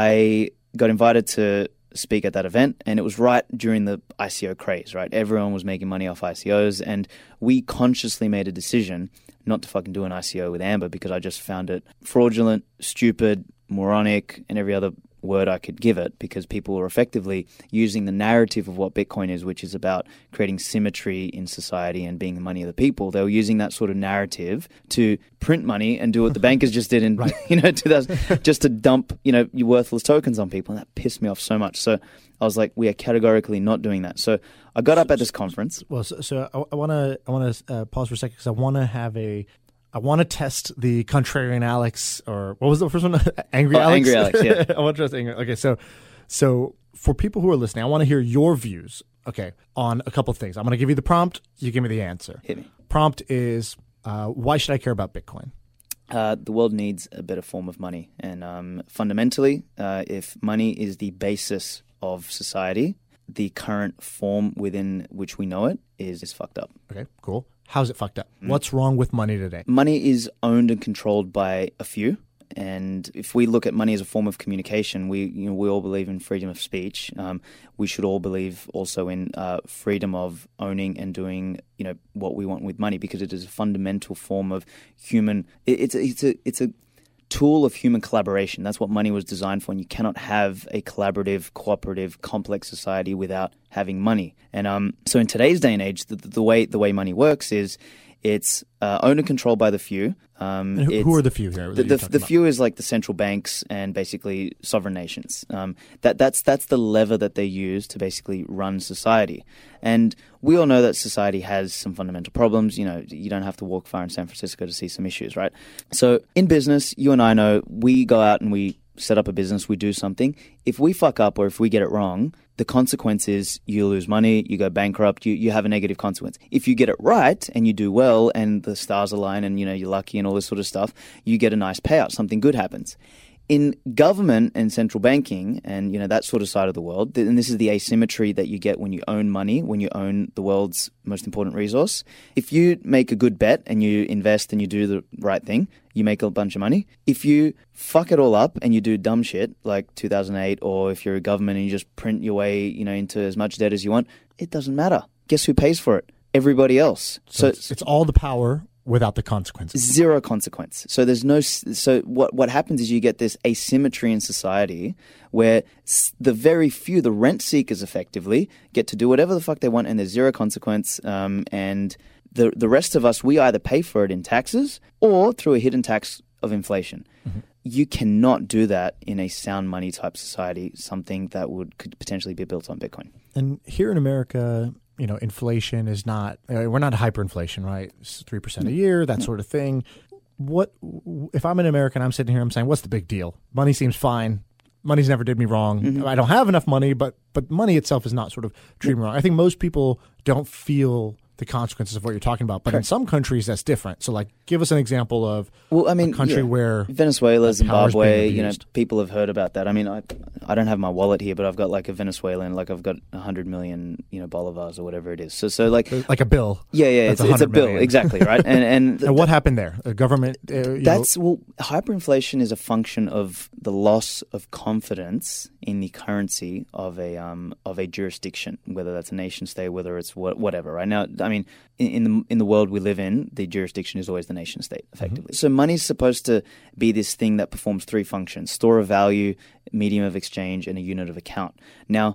I got invited to speak at that event, and it was right during the I C O craze, right? Everyone was making money off I C Os, and we consciously made a decision not to fucking do an I C O with Amber because I just found it fraudulent, stupid, moronic, and every other word I could give it, because people were effectively using the narrative of what Bitcoin is, which is about creating symmetry in society and being the money of the people. They were using that sort of narrative to print money and do what the bankers just did in, right. you know, two thousand, just to dump, you know, your worthless tokens on people. And that pissed me off so much. So I was like, we are categorically not doing that. So I got up at this conference. Well, so, so I want to I want to uh, pause for a second because I want to have a I want to test the contrarian Alex, or what was the first one? Angry oh, Alex. Angry Alex. Yeah. I want to test angry. Okay, so so for people who are listening, I want to hear your views. Okay, on a couple of things. I'm going to give you the prompt. You give me the answer. Hit me. Prompt is uh, why should I care about Bitcoin? Uh, the world needs a better form of money, and um, fundamentally, uh, if money is the basis of society, the current form within which we know it is is fucked up. Okay, cool. How's it fucked up? Mm. What's wrong with money today? Money is owned and controlled by a few. And if we look at money as a form of communication, we you know we all believe in freedom of speech. Um, we should all believe also in uh, freedom of owning and doing you know what we want with money, because it is a fundamental form of human. It, it's a, it's a it's a tool of human collaboration. That's what money was designed for, and you cannot have a collaborative, cooperative, complex society without having money. And um, so in today's day and age, the, the way the way money works is it's uh, owned and controlled by the few. Um, and who, who are the few here? The, the, the few is like the central banks and basically sovereign nations. Um, that that's that's the lever that they use to basically run society. And we all know that society has some fundamental problems. You know, you don't have to walk far in San Francisco to see some issues, right? So in business, you and I know we go out and we set up a business, we do something. If we fuck up or if we get it wrong, the consequence is you lose money, you go bankrupt, you, you have a negative consequence. If you get it right and you do well and the stars align and, you know, you're lucky and all this sort of stuff, you get a nice payout, something good happens. In government and central banking and, you know, that sort of side of the world, and this is the asymmetry that you get when you own money, when you own the world's most important resource. If you make a good bet and you invest and you do the right thing, you make a bunch of money. If you fuck it all up and you do dumb shit like two thousand eight, or if you're a government and you just print your way, you know, into as much debt as you want, it doesn't matter. Guess who pays for it? Everybody else. So, so it's, it's all the power without the consequences. Zero consequence. So there's no. So what what happens is you get this asymmetry in society where the very few, the rent seekers, effectively get to do whatever the fuck they want, and there's zero consequence. Um, and the the rest of us, we either pay for it in taxes or through a hidden tax of inflation. Mm-hmm. You cannot do that in a sound money type society. Something that would could potentially be built on Bitcoin. And here in America, you know, inflation is not, we're not hyperinflation, right? It's three percent a year, that sort of thing. What, if I'm an American, I'm sitting here, I'm saying, what's the big deal? Money seems fine. Money's never did me wrong. Mm-hmm. I don't have enough money, but but money itself is not sort of treating me wrong. I think most people don't feel the consequences of what you're talking about. But Correct. In some countries, that's different. So, like, give us an example of well, I mean, a country yeah. where Venezuela, Zimbabwe, you know, people have heard about that. I mean, I I don't have my wallet here, but I've got like a Venezuelan, like I've got a hundred million, you know, bolivars or whatever it is. So, so like like a bill. Yeah, yeah, it's, it's a bill, million. Exactly, right. And and, and what happened there? The government. Uh, that's know, well, hyperinflation is a function of the loss of confidence in the currency of a um of a jurisdiction, whether that's a nation state, whether it's what, whatever. Right now, I mean, in, in the in the world we live in, the jurisdiction is always the nation state, effectively. Mm-hmm. So money is supposed to be this thing that performs three functions: store of value, medium of exchange, and a unit of account. Now,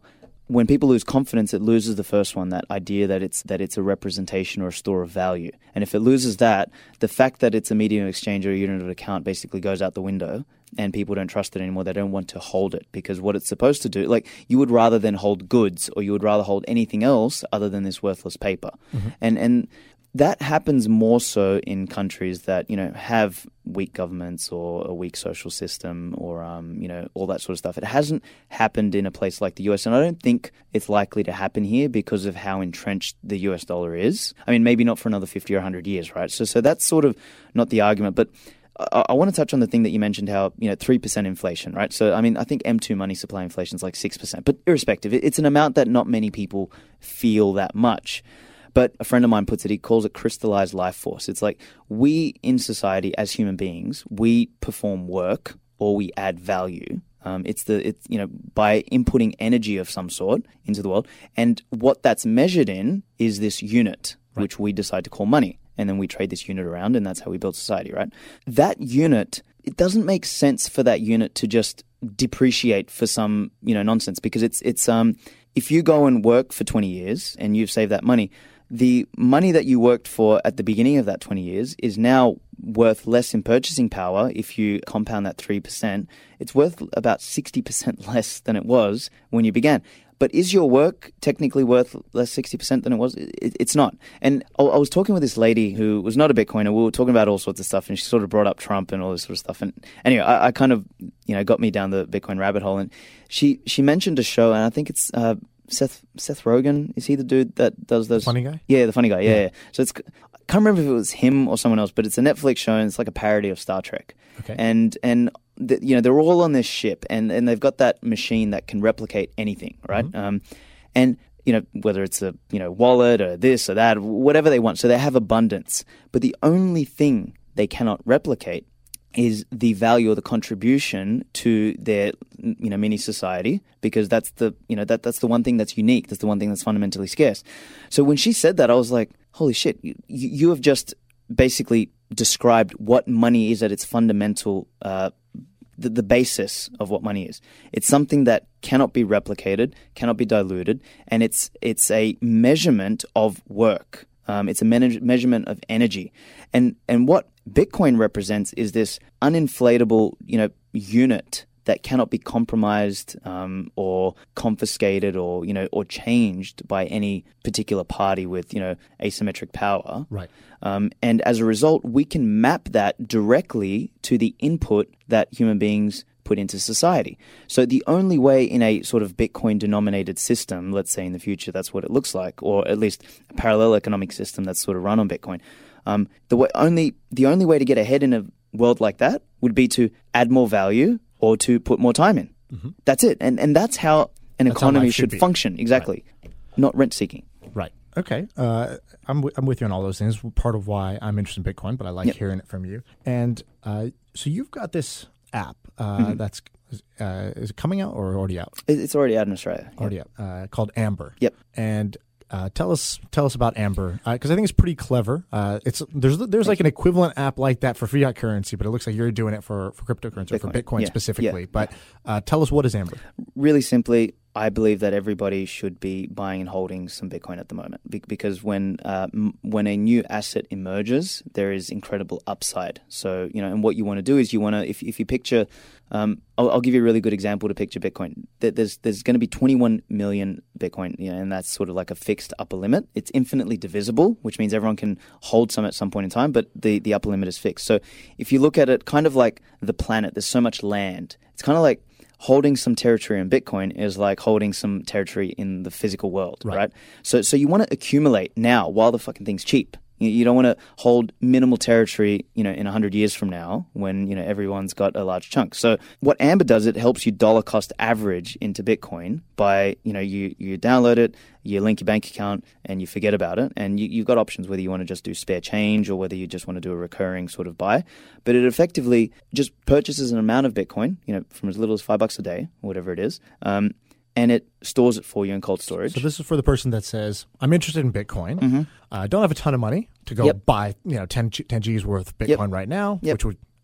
when people lose confidence, it loses the first one, that idea that it's that it's a representation or a store of value. And if it loses that, the fact that it's a medium of exchange or a unit of account basically goes out the window, and people don't trust it anymore. They don't want to hold it because what it's supposed to do, like you would rather than hold goods, or you would rather hold anything else other than this worthless paper. Mm-hmm. And and that happens more so in countries that, you know, have weak governments or a weak social system or, um, you know, all that sort of stuff. It hasn't happened in a place like the U S, and I don't think it's likely to happen here because of how entrenched the U S dollar is. I mean, maybe not for another fifty or one hundred years, right? So, so that's sort of not the argument, but I, I want to touch on the thing that you mentioned, how, you know, three percent inflation, right? So, I mean, I think M two money supply inflation is like six percent, but irrespective, it's an amount that not many people feel that much. But a friend of mine puts it, he calls it crystallized life force. It's like we in society as human beings, we perform work or we add value. Um, it's the, it's, you know, by inputting energy of some sort into the world. And what that's measured in is this unit, right, which we decide to call money. And then we trade this unit around, and that's how we build society, right? That unit, it doesn't make sense for that unit to just depreciate for some, you know, nonsense, because it's, it's, um, if you go and work for twenty years and you've saved that money, the money that you worked for at the beginning of that twenty years is now worth less in purchasing power. If you compound that three percent, it's worth about sixty percent less than it was when you began. But is your work technically worth less sixty percent than it was? It, it's not. And I, I was talking with this lady who was not a Bitcoiner. We were talking about all sorts of stuff, and she sort of brought up Trump and all this sort of stuff. And anyway, I, I kind of, you know, got me down the Bitcoin rabbit hole. And she, she mentioned a show, and I think it's uh, Seth Seth Rogen. Is he the dude that does those? The funny guy? Yeah, the funny guy. Yeah, yeah. yeah. So it's, I can't remember if it was him or someone else, but it's a Netflix show, and it's like a parody of Star Trek. Okay. And and the, you know, they're all on this ship, and, and they've got that machine that can replicate anything, right? Mm-hmm. Um, and you know, whether it's a you know wallet or this or that, whatever they want. So they have abundance, but the only thing they cannot replicate is the value or the contribution to their, you know, mini society, because that's the, you know, that that's the one thing that's unique. That's the one thing that's fundamentally scarce. So when she said that, I was like, holy shit, you, you have just basically described what money is at its fundamental, uh, the, the basis of what money is. It's something that cannot be replicated, cannot be diluted, and it's it's a measurement of work. Um, it's a me- measurement of energy. And and what Bitcoin represents is this uninflatable, you know, unit that cannot be compromised um, or confiscated or, you know, or changed by any particular party with, you know, asymmetric power. Right. Um, and as a result, we can map that directly to the input that human beings put into society. So the only way in a sort of Bitcoin-denominated system, let's say in the future that's what it looks like, or at least a parallel economic system that's sort of run on Bitcoin, um, the way, only the only way to get ahead in a world like that would be to add more value or to put more time in. Mm-hmm. That's it. And and that's how an that's economy how should, should function. Exactly. Right. Not rent-seeking. Right. Okay. Uh, I'm, w- I'm with you on all those things. Part of why I'm interested in Bitcoin, but I like yep. hearing it from you. And uh, so you've got this app uh, mm-hmm. that's uh, is it coming out or already out? It's already out in Australia. Already yep. out. Uh, called Amber. Yep. And uh, tell us tell us about Amber, because uh, I think it's pretty clever. Uh, it's there's there's like an equivalent app like that for fiat currency, but it looks like you're doing it for, for cryptocurrency, Bitcoin. or for Bitcoin yeah. specifically. Yeah. But uh, tell us, what is Amber? Really simply, I believe that everybody should be buying and holding some Bitcoin at the moment, Be- because when uh, m- when a new asset emerges, there is incredible upside. So, you know, and what you want to do is you want to, if if you picture, um, I'll, I'll give you a really good example to picture Bitcoin. There's there's going to be twenty-one million Bitcoin, you know, and that's sort of like a fixed upper limit. It's infinitely divisible, which means everyone can hold some at some point in time, but the, the upper limit is fixed. So if you look at it kind of like the planet, there's so much land. It's kind of like holding some territory in Bitcoin is like holding some territory in the physical world, right? right? So so you want to accumulate now while the fucking thing's cheap. You, you don't want to hold minimal territory, you know, in one hundred years from now when, you know, everyone's got a large chunk. So what Amber does, it helps you dollar cost average into Bitcoin by, you know, you, you download it, you link your bank account, and you forget about it. And you, you've got options whether you want to just do spare change or whether you just want to do a recurring sort of buy. But it effectively just purchases an amount of Bitcoin, you know, from as little as five bucks a day, or whatever it is, um, and it stores it for you in cold storage. So this is for the person that says, I'm interested in Bitcoin. Mm-hmm. I uh, don't have a ton of money to go yep. buy, you know, ten, ten G's worth of Bitcoin yep. right now, yep. which would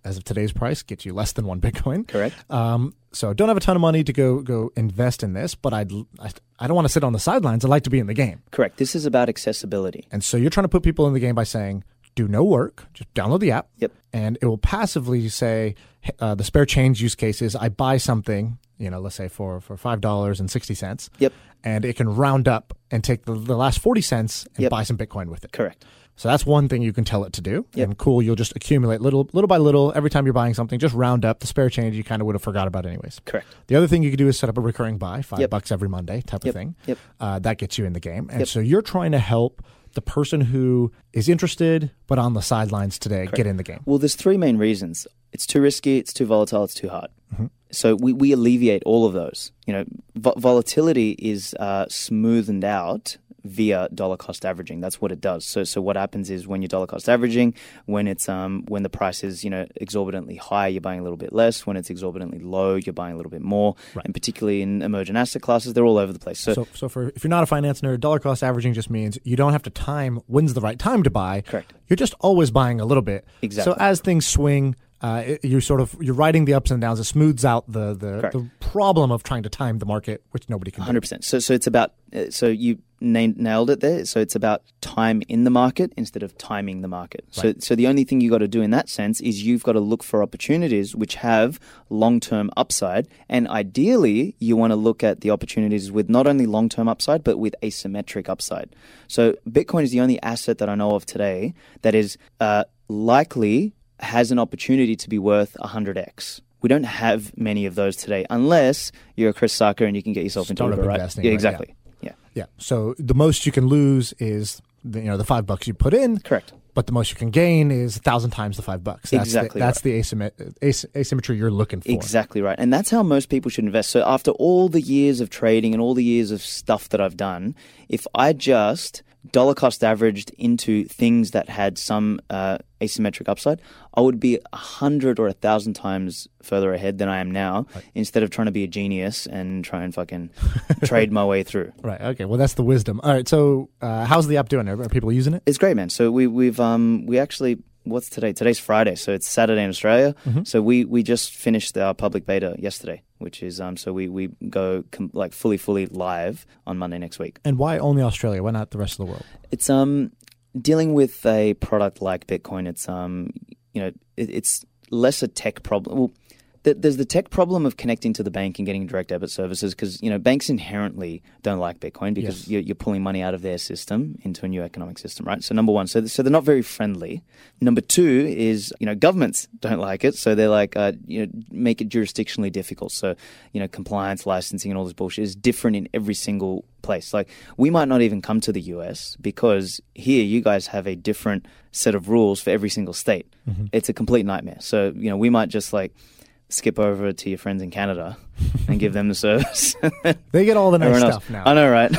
as of today's price, gets you less than one Bitcoin. Correct. Um, so don't have a ton of money to go go invest in this, but I'd, I I don't want to sit on the sidelines. I'd like to be in the game. Correct. This is about accessibility. And so you're trying to put people in the game by saying, do no work, just download the app. Yep. And it will passively say, uh, the spare change use case is I buy something, you know, let's say for, for five dollars and sixty cents. Yep. And it can round up and take the, the last forty cents and Yep. buy some Bitcoin with it. Correct. So that's one thing you can tell it to do. Yep. And cool, you'll just accumulate little little by little. Every time you're buying something, just round up the spare change you kind of would have forgot about anyways. Correct. The other thing you could do is set up a recurring buy, five Yep. bucks every Monday type Yep. of thing. Yep. Uh, that gets you in the game. And Yep. so you're trying to help the person who is interested but on the sidelines today Correct. get in the game. Well, there's three main reasons. It's too risky, it's too volatile, it's too hard. Mm-hmm. So we, we alleviate all of those. You know, vo- volatility is uh, smoothened out via dollar cost averaging. That's what it does. So so what happens is when you're dollar cost averaging, when it's um when the price is, you know, exorbitantly high, you're buying a little bit less. When it's exorbitantly low, you're buying a little bit more. Right. And particularly in emergent asset classes, they're all over the place. So, So, so for if you're not a finance nerd, dollar cost averaging just means you don't have to time when's the right time to buy. Correct. You're just always buying a little bit. Exactly. So as things swing, uh, it, you sort of you're riding the ups and downs. It smooths out the the, Correct. the problem of trying to time the market, which nobody can one do. hundred percent. So so it's about uh, so you na- nailed it there. So it's about time in the market instead of timing the market. So Right. so the only thing you got to do in that sense is you've got to look for opportunities which have long-term upside, and ideally you want to look at the opportunities with not only long-term upside but with asymmetric upside. So Bitcoin is the only asset that I know of today that is uh, likely has an opportunity to be worth one hundred x. We don't have many of those today, unless you're a Chris Sacca and you can get yourself into Startup Uber, right? investing, Yeah, right, exactly. Yeah. Yeah. So the most you can lose is the, you know the five bucks you put in. Correct. But the most you can gain is a thousand times the five bucks. That's Exactly The, that's right. the asymmet- as- asymmetry you're looking for. Exactly right. And that's how most people should invest. So after all the years of trading and all the years of stuff that I've done, if I just dollar cost averaged into things that had some uh, asymmetric upside, I would be a hundred or a thousand times further ahead than I am now, Right. instead of trying to be a genius and try and fucking trade my way through. Right. Okay. Well, that's the wisdom. All right. So, uh, how's the app doing? Are, are people using it? It's great, man. So we we've um we actually what's today? Today's Friday, so it's Saturday in Australia. Mm-hmm. So we we just finished our public beta yesterday, which is um so we we go com- like fully fully live on Monday next week. And why only Australia? Why not the rest of the world? It's um dealing with a product like Bitcoin. It's um you know it, it's less a tech problem. Well, th- there's the tech problem of connecting to the bank and getting direct debit services, because you know banks inherently don't like Bitcoin because Yes. you're, you're pulling money out of their system into a new economic system, right? So number one, so so they're not very friendly. Number two is you know governments don't like it, so they're like uh, you know make it jurisdictionally difficult. So you know compliance, licensing, and all this bullshit is different in every single place. Like we might not even come to the U S because here you guys have a different set of rules for every single state. Mm-hmm. It's a complete nightmare. So you know we might just like skip over to your friends in Canada and give them the service. They get all the nice Everyone else. stuff now. I know, right?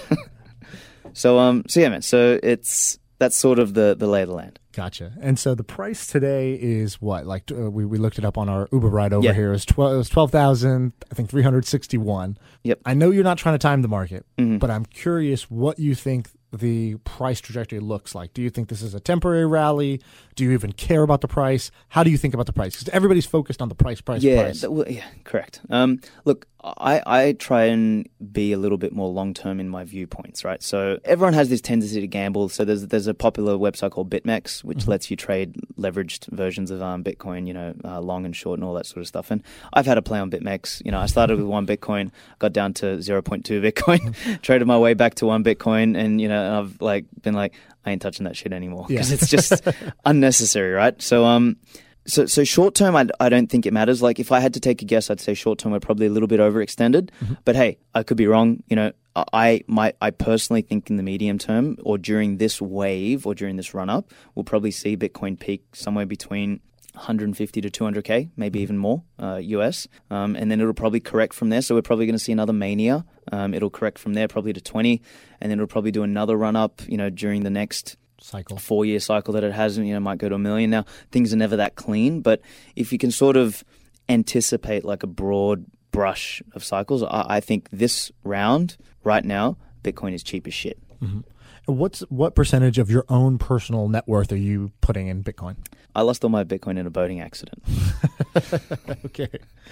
so um, so yeah, man. So it's that's sort of the the lay of the land. Gotcha. And so the price today is what? Like uh, we we looked it up on our Uber ride over Yeah. here. It was twelve. It was twelve thousand. I think three hundred sixty one. Yep. I know you're not trying to time the market, Mhm. but I'm curious what you think the price trajectory looks like. Do you think this is a temporary rally? Do you even care about the price? How do you think about the price? Because everybody's focused on the price, price, yeah, price. th- well, yeah, correct. Um, look, I, I try and be a little bit more long term in my viewpoints, right? So everyone has this tendency to gamble. So there's there's a popular website called BitMEX, which Mm-hmm. lets you trade leveraged versions of um, Bitcoin, you know, uh, long and short and all that sort of stuff. And I've had a play on BitMEX. You know, I started with one Bitcoin, got down to zero point two Bitcoin, traded my way back to one Bitcoin, and you know, I've like been like, I ain't touching that shit anymore because Yeah. it's just unnecessary, right? So um. So, so short term, I, I don't think it matters. Like, if I had to take a guess, I'd say short term, we're probably a little bit overextended. Mm-hmm. But hey, I could be wrong. You know, I might, I personally think in the medium term, or during this wave, or during this run up, we'll probably see Bitcoin peak somewhere between one hundred fifty to two hundred K, maybe even more, uh, U S. Um, and then it'll probably correct from there. So we're probably going to see another mania. Um, it'll correct from there probably to twenty, and then it'll probably do another run up. You know, during the next cycle, four-year cycle that it has, you know, might go to a million. Now, things are never that clean, but if you can sort of anticipate like a broad brush of cycles, I, I think this round, right now, Bitcoin is cheap as shit. Mm-hmm. What's what percentage of your own personal net worth are you putting in Bitcoin? I lost all my Bitcoin in a boating accident. Okay.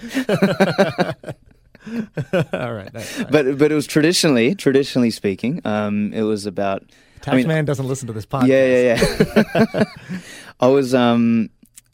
All right. That's fine. But but it was traditionally, traditionally speaking, um, it was about. Taxman I mean, doesn't listen to this podcast. Yeah, yeah, yeah. I was um,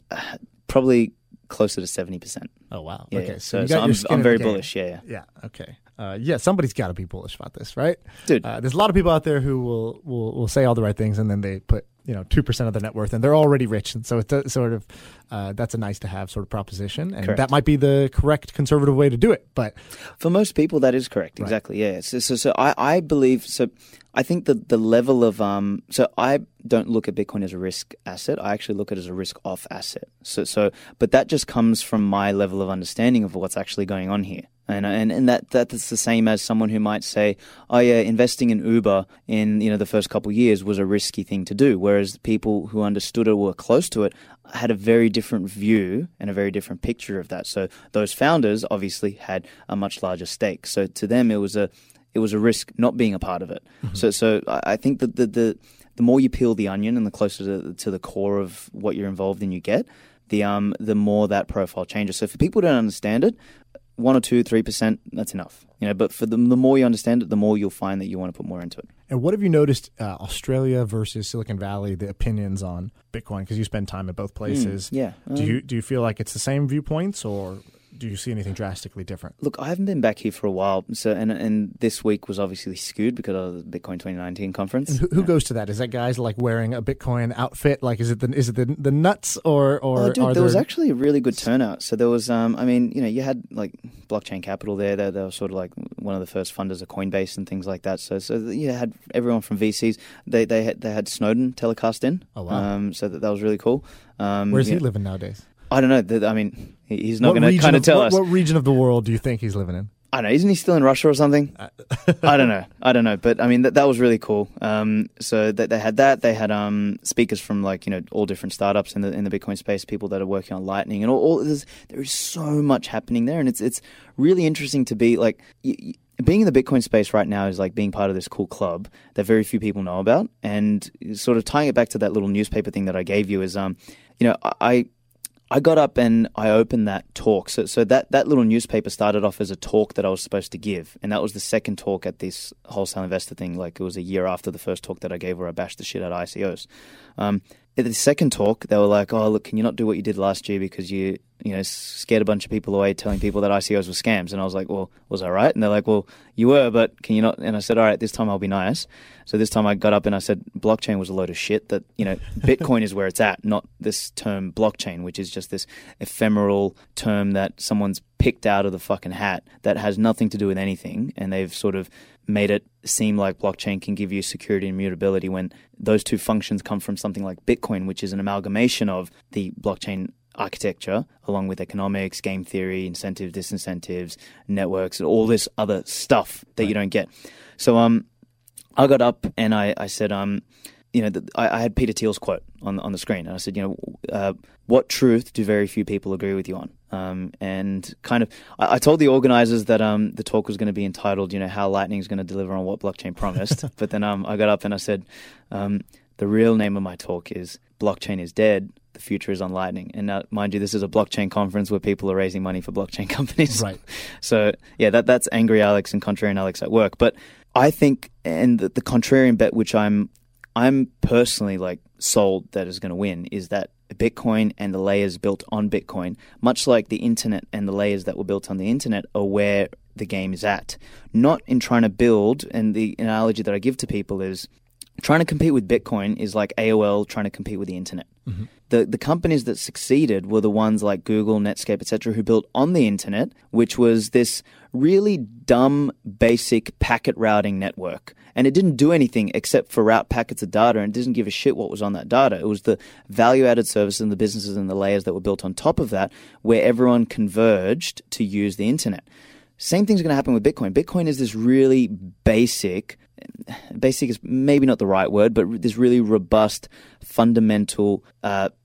probably closer to seventy percent. Oh wow. Yeah, okay. yeah. So, So, you so got your I'm, skin I'm in very the game. bullish. Yeah, yeah. Yeah. Okay. Uh, yeah. Somebody's got to be bullish about this, right, Dude? Uh, there's a lot of people out there who will will will say all the right things, and then they put you know two percent of their net worth, and they're already rich, and so it's a, sort of uh, that's a nice to have sort of proposition, and Correct. that might be the correct conservative way to do it. But For most people, that is correct. Right. Exactly. Yeah. So, so, so I, I believe so. I think that the level of um. So I don't look at Bitcoin as a risk asset. I actually look at it as a risk off asset. So so, but that just comes from my level of understanding of what's actually going on here. And and and that that's the same as someone who might say, oh yeah, investing in Uber in you know the first couple of years was a risky thing to do, whereas people who understood it or were close to it had a very different view and a very different picture of that. So those founders obviously had a much larger stake. So to them, it was a it was a risk not being a part of it. Mm-hmm. So so I think that the, the the more you peel the onion and the closer to, to the core of what you're involved in you get, the um the more that profile changes. So for people who don't understand it, one or two, three percent, that's enough. You know, but for the, the more you understand it, the more you'll find that you want to put more into it. And what have you noticed uh, Australia versus Silicon Valley, the opinions on Bitcoin? Because you spend time at both places. Mm, yeah. Um, do you do you feel like it's the same viewpoints, or do you see anything drastically different? Look, I haven't been back here for a while, so and and this week was obviously skewed because of the Bitcoin twenty nineteen conference. And who, who yeah. goes to that? Is that guys like wearing a Bitcoin outfit? Like, is it the is it the, the nuts or or? Oh, dude, are there, there was actually a really good turnout. So there was, um, I mean, you know, you had like Blockchain Capital there. They, they were sort of like one of the first funders of Coinbase and things like that. So so you had everyone from V Cs. They they had, they had Snowden telecast in. Oh wow! Um, so that that was really cool. Um, Where's he know, living nowadays? I don't know. I mean, he's not going to kind of tell what, us. What region of the world do you think he's living in? I don't know. Isn't he still in Russia or something? I don't know. I don't know. But I mean, that that was really cool. Um, so that they had that. They had um speakers from like you know all different startups in the in the Bitcoin space, people that are working on Lightning, and all. all there's, there is so much happening there, and it's it's really interesting to be like. Y- y- Being in the Bitcoin space right now is like being part of this cool club that very few people know about, and sort of tying it back to that little newspaper thing that I gave you is, um, you know, I I got up and I opened that talk. So so that, that little newspaper started off as a talk that I was supposed to give, and that was the second talk at this wholesale investor thing. Like it was a year after the first talk that I gave where I bashed the shit out of I C Os. Um, at the second talk, they were like, "Oh, look, can you not do what you did last year because you, you know, scared a bunch of people away telling people that I C Os were scams?" And I was like, "Well, was I right?" And they're like, "Well, you were, but can you not?" And I said, "All right, this time I'll be nice." So this time I got up and I said, "Blockchain was a load of shit. That you know, Bitcoin is where it's at, not this term blockchain, which is just this ephemeral term that someone's picked out of the fucking hat that has nothing to do with anything, and they've sort of made it seem like blockchain can give you security and immutability when those two functions come from something like Bitcoin, which is an amalgamation of the blockchain architecture along with economics, game theory, incentives, disincentives, networks, and all this other stuff that right. you don't get." So um, I got up and I, I said, um, you know, the, I, I had Peter Thiel's quote on on the screen, and I said, you know, uh, what truth do very few people agree with you on? Um, and kind of, I, I told the organizers that um, the talk was going to be entitled, you know, how Lightning is going to deliver on what blockchain promised. But then um, I got up and I said, um, the real name of my talk is Blockchain is Dead. The future is on Lightning. And now, mind you, this is a blockchain conference where people are raising money for blockchain companies. Right. So yeah, that that's Angry Alex and Contrarian Alex at work. But I think, and the, the contrarian bet, which I'm, I'm personally like sold that is going to win, is that Bitcoin and the layers built on Bitcoin, much like the internet and the layers that were built on the internet, are where the game is at. Not in trying to build, and the analogy that I give to people is trying to compete with Bitcoin is like A O L trying to compete with the internet. Mm-hmm. The the companies that succeeded were the ones like Google, Netscape, et cetera, who built on the internet, which was this really dumb, basic packet routing network. And it didn't do anything except for route packets of data, and it didn't give a shit what was on that data. It was the value-added services and the businesses and the layers that were built on top of that where everyone converged to use the internet. Same thing's going to happen with Bitcoin. Bitcoin is this really basic, basic is maybe not the right word, but this really robust, fundamental uh,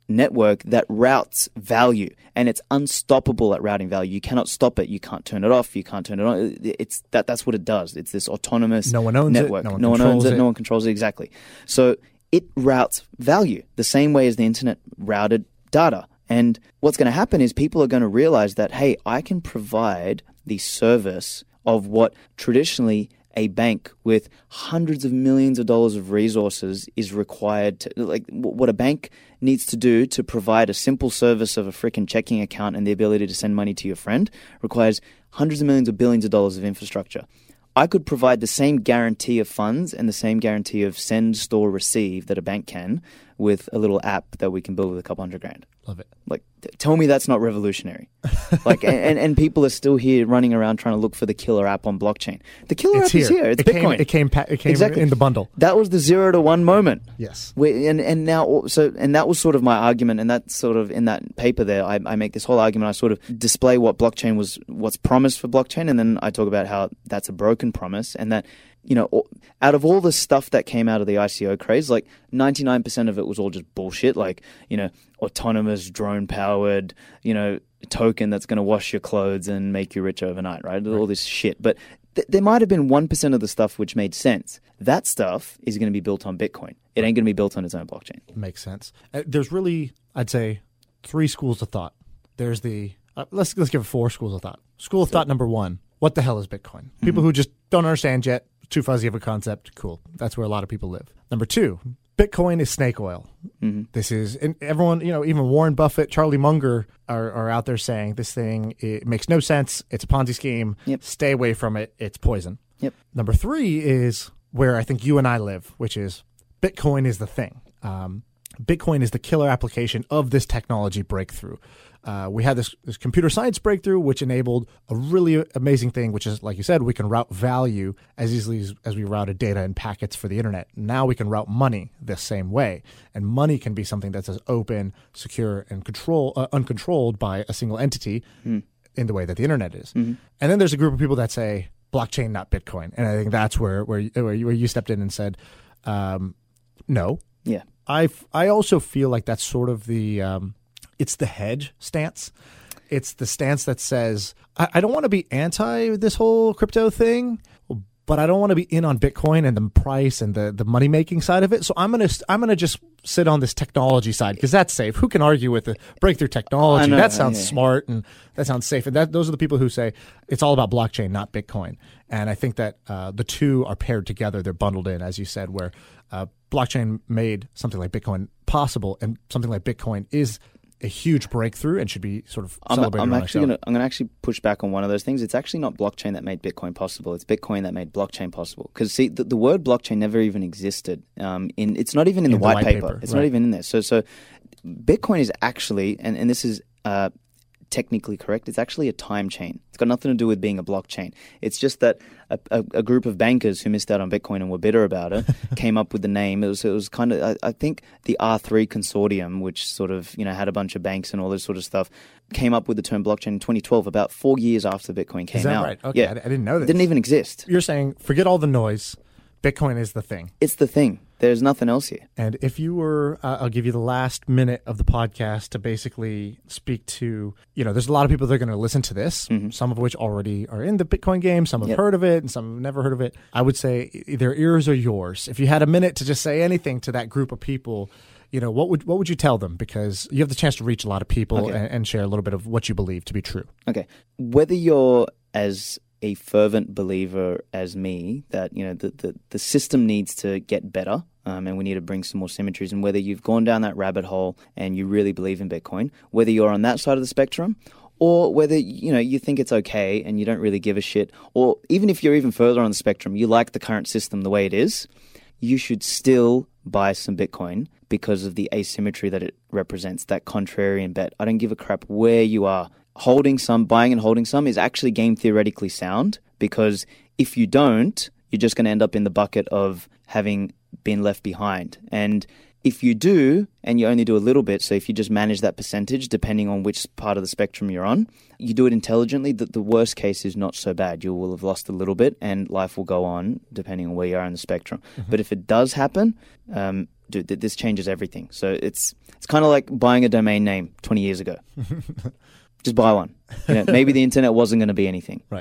network that routes value, and it's unstoppable at routing value. You cannot stop it. You can't turn it off. You can't turn it on. It's that. That's what it does. It's this autonomous no one owns network. It, no one, no one owns it, it. No one controls it. Exactly. So it routes value the same way as the internet routed data. And what's going to happen is people are going to realize that, hey, I can provide the service of what traditionally a bank with hundreds of millions of dollars of resources is required to, like what a bank needs to do to provide a simple service of a freaking checking account and the ability to send money to your friend requires hundreds of millions of billions of dollars of infrastructure. I could provide the same guarantee of funds and the same guarantee of send, store, receive that a bank can with a little app that we can build with a couple hundred grand. Love it. Like, t- tell me that's not revolutionary. Like, and, and, and people are still here running around trying to look for the killer app on blockchain. The killer it's app here. is here. It's it Bitcoin. Came, it came. It came exactly. in the bundle. That was the zero to one moment. Yes. We, and and now so and that was sort of my argument, and that's sort of in that paper there. I, I make this whole argument. I sort of display what blockchain was, what's promised for blockchain, and then I talk about how that's a broken promise, and that, you know, out of all the stuff that came out of the I C O craze, like ninety-nine percent of it was all just bullshit. Like, you know, autonomous, drone-powered, you know, token that's going to wash your clothes and make you rich overnight, right? right. All this shit. But th- there might have been one percent of the stuff which made sense. That stuff is going to be built on Bitcoin. It ain't going to be built on its own blockchain. Makes sense. Uh, there's really, I'd say, three schools of thought. There's the, uh, let's let's give it four schools of thought. School of thought number one, what the hell is Bitcoin? People mm-hmm. who just don't understand yet, too fuzzy of a concept, cool. That's where a lot of people live. Number two, Bitcoin is snake oil. Mm-hmm. This is, and everyone, you know, even Warren Buffett, Charlie Munger are, are out there saying this thing, it makes no sense. It's a Ponzi scheme. Yep. Stay away from it. It's poison. Yep. Number three is where I think you and I live, which is Bitcoin is the thing. Um, Bitcoin is the killer application of this technology breakthrough. Uh, we had this, this computer science breakthrough, which enabled a really amazing thing, which is, like you said, we can route value as easily as, as we routed data and packets for the internet. Now we can route money this same way. And money can be something that's as open, secure, and control uh, uncontrolled by a single entity mm. in the way that the internet is. Mm-hmm. And then there's a group of people that say, blockchain, not Bitcoin. And I think that's where, where, where, you, where you stepped in and said, um, no. Yeah. I I also feel like that's sort of the um, it's the hedge stance. It's the stance that says I, I don't want to be anti this whole crypto thing, but I don't want to be in on Bitcoin and the price and the, the money making side of it. So I'm gonna I'm gonna just sit on this technology side because that's safe. Who can argue with the breakthrough technology? know, that sounds yeah. smart and that sounds safe. And that those are the people who say it's all about blockchain, not Bitcoin. And I think that uh, the two are paired together. They're bundled in, as you said, where uh, blockchain made something like Bitcoin possible, and something like Bitcoin is a huge breakthrough and should be sort of celebrated. I'm, I'm on actually its own. gonna I'm gonna actually push back on one of those things. It's actually not blockchain that made Bitcoin possible. It's Bitcoin that made blockchain possible. Because see, the, the word blockchain never even existed. Um, in it's not even in, in the, the white, white paper. paper. It's right. not even in there. So so Bitcoin is actually, and, and this is uh, technically correct, it's actually a time chain. It's got nothing to do with being a blockchain. It's just that a, a, a group of bankers who missed out on Bitcoin and were bitter about it came up with the name. It was it was kind of, I, I think the R three consortium, which sort of, you know, had a bunch of banks and all this sort of stuff, came up with the term blockchain in twenty twelve, about four years after Bitcoin came Is that out. right? Okay, yeah. I, I didn't know this. It didn't even exist. You're saying forget all the noise. Bitcoin is the thing. It's the thing. There's nothing else here. And if you were, uh, I'll give you the last minute of the podcast to basically speak to, you know, there's a lot of people that are going to listen to this, mm-hmm. some of which already are in the Bitcoin game, some have yep. heard of it, and some have never heard of it. I would say their ears are yours. If you had a minute to just say anything to that group of people, you know, what would what would you tell them? Because you have the chance to reach a lot of people okay. and, and share a little bit of what you believe to be true. Okay. Whether you're as a fervent believer as me that, you know, the, the, the system needs to get better um, and we need to bring some more symmetries, and whether you've gone down that rabbit hole and you really believe in Bitcoin, whether you're on that side of the spectrum or whether, you know, you think it's okay and you don't really give a shit, or even if you're even further on the spectrum, you like the current system the way it is, you should still buy some Bitcoin because of the asymmetry that it represents, that contrarian bet. I don't give a crap where you are. Holding some, buying and holding some is actually game theoretically sound, because if you don't, you're just going to end up in the bucket of having been left behind. And if you do, and you only do a little bit, so if you just manage that percentage, depending on which part of the spectrum you're on, you do it intelligently, that the worst case is not so bad. You will have lost a little bit and life will go on depending on where you are in the spectrum. Mm-hmm. But if it does happen, um, dude, th- this changes everything. So it's it's kind of like buying a domain name twenty years ago. Just buy one. You know, maybe the internet wasn't going to be anything. Right.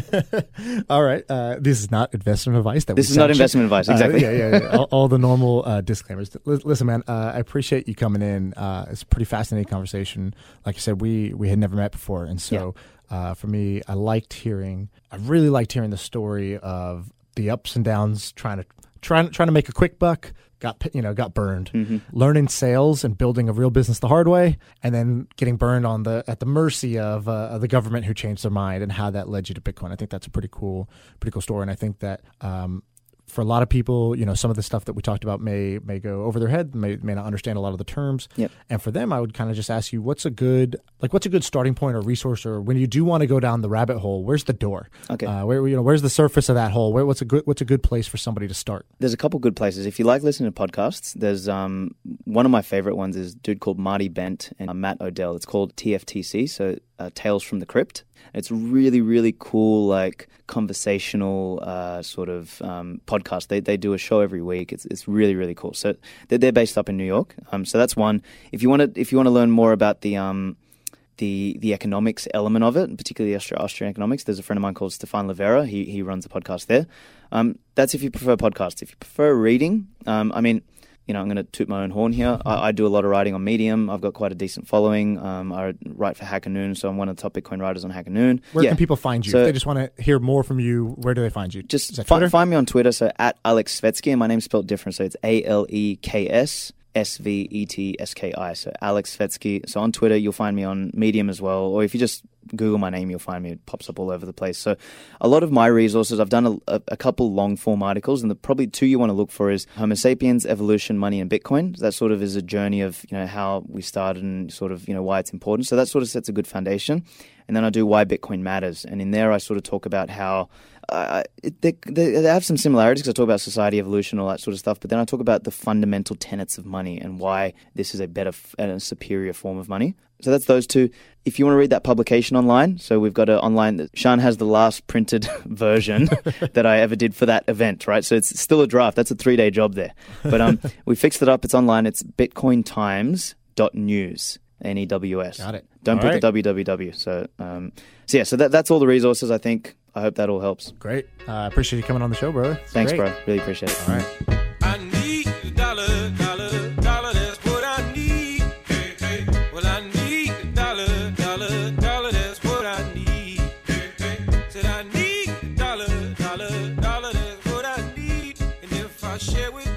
All right. Uh, this is not investment advice. That this we is not sanction. investment advice. Exactly. Uh, yeah, yeah, yeah. all, all the normal uh, disclaimers. L- listen, man. Uh, I appreciate you coming in. Uh, it's a pretty fascinating conversation. Like I said, we we had never met before, and so yeah. uh, for me, I liked hearing. I really liked hearing the story of the ups and downs, trying to trying trying to make a quick buck. Got you know got burned, mm-hmm. learning sales and building a real business the hard way, and then getting burned on the at the mercy of, uh, of the government who changed their mind, and how that led you to Bitcoin. I think that's a pretty cool, pretty cool story, and I think that um, for a lot of people, you know, some of the stuff that we talked about may may go over their head, may may not understand a lot of the terms. Yep. And for them, I would kind of just ask you, what's a good like what's a good starting point or resource, or when you do want to go down the rabbit hole, where's the door? Okay. Uh, where you know where's the surface of that hole? Where what's a good what's a good place for somebody to start? There's a couple good places. If you like listening to podcasts, there's um one of my favorite ones is a dude called Marty Bent and uh, Matt Odell. It's called T F T C, so uh, Tales from the Crypt. It's really, really cool, like conversational uh, sort of um, podcast. They they do a show every week. It's it's really, really cool. So they're, they're based up in New York. Um, so that's one. If you want to if you want to learn more about the um the the economics element of it, particularly Austri- Austrian economics, there's a friend of mine called Stefan Livera. He he runs a podcast there. Um, that's if you prefer podcasts. If you prefer reading, um, I mean. You know, I'm going to toot my own horn here. I, I do a lot of writing on Medium. I've got quite a decent following. Um, I write for Hacker Noon, so I'm one of the top Bitcoin writers on Hacker Noon. Where yeah. can people find you? So, if they just want to hear more from you, where do they find you? Just fi- find me on Twitter, so at Alex Svetsky, and my name's spelled different, so it's A L E K S S V E T S K I, so Alex Svetsky. So on Twitter, you'll find me on Medium as well, or if you just Google my name, you'll find me. It pops up all over the place. So a lot of my resources, I've done a, a couple long-form articles, and the probably two you want to look for is Homo sapiens, evolution, money, and Bitcoin. That sort of is a journey of, you know, how we started and sort of, you know, why it's important. So that sort of sets a good foundation. And then I do Why Bitcoin Matters. And in there, I sort of talk about how uh, it, they, they have some similarities because I talk about society, evolution, all that sort of stuff. But then I talk about the fundamental tenets of money and why this is a better and a superior form of money. So that's those two. If you want to read that publication online, so we've got it online. Sean has the last printed version that I ever did for that event, right? So it's still a draft. That's a three-day job there. But um, we fixed it up. It's online. It's bitcoin times dot news. N E W S. Got it. Don't all put right. the W W W. So, um, so yeah, so that, that's all the resources, I think. I hope that all helps. Great. I uh, appreciate you coming on the show, brother. It's Thanks, great. bro. Really appreciate it. All right. I need a dollar, dollar, dollar. That's what I need. Hey, hey. Well, I need a dollar, dollar, dollar. That's what I need. Hey, hey. Said I need a dollar, dollar, dollar. That's what I need. And if I share with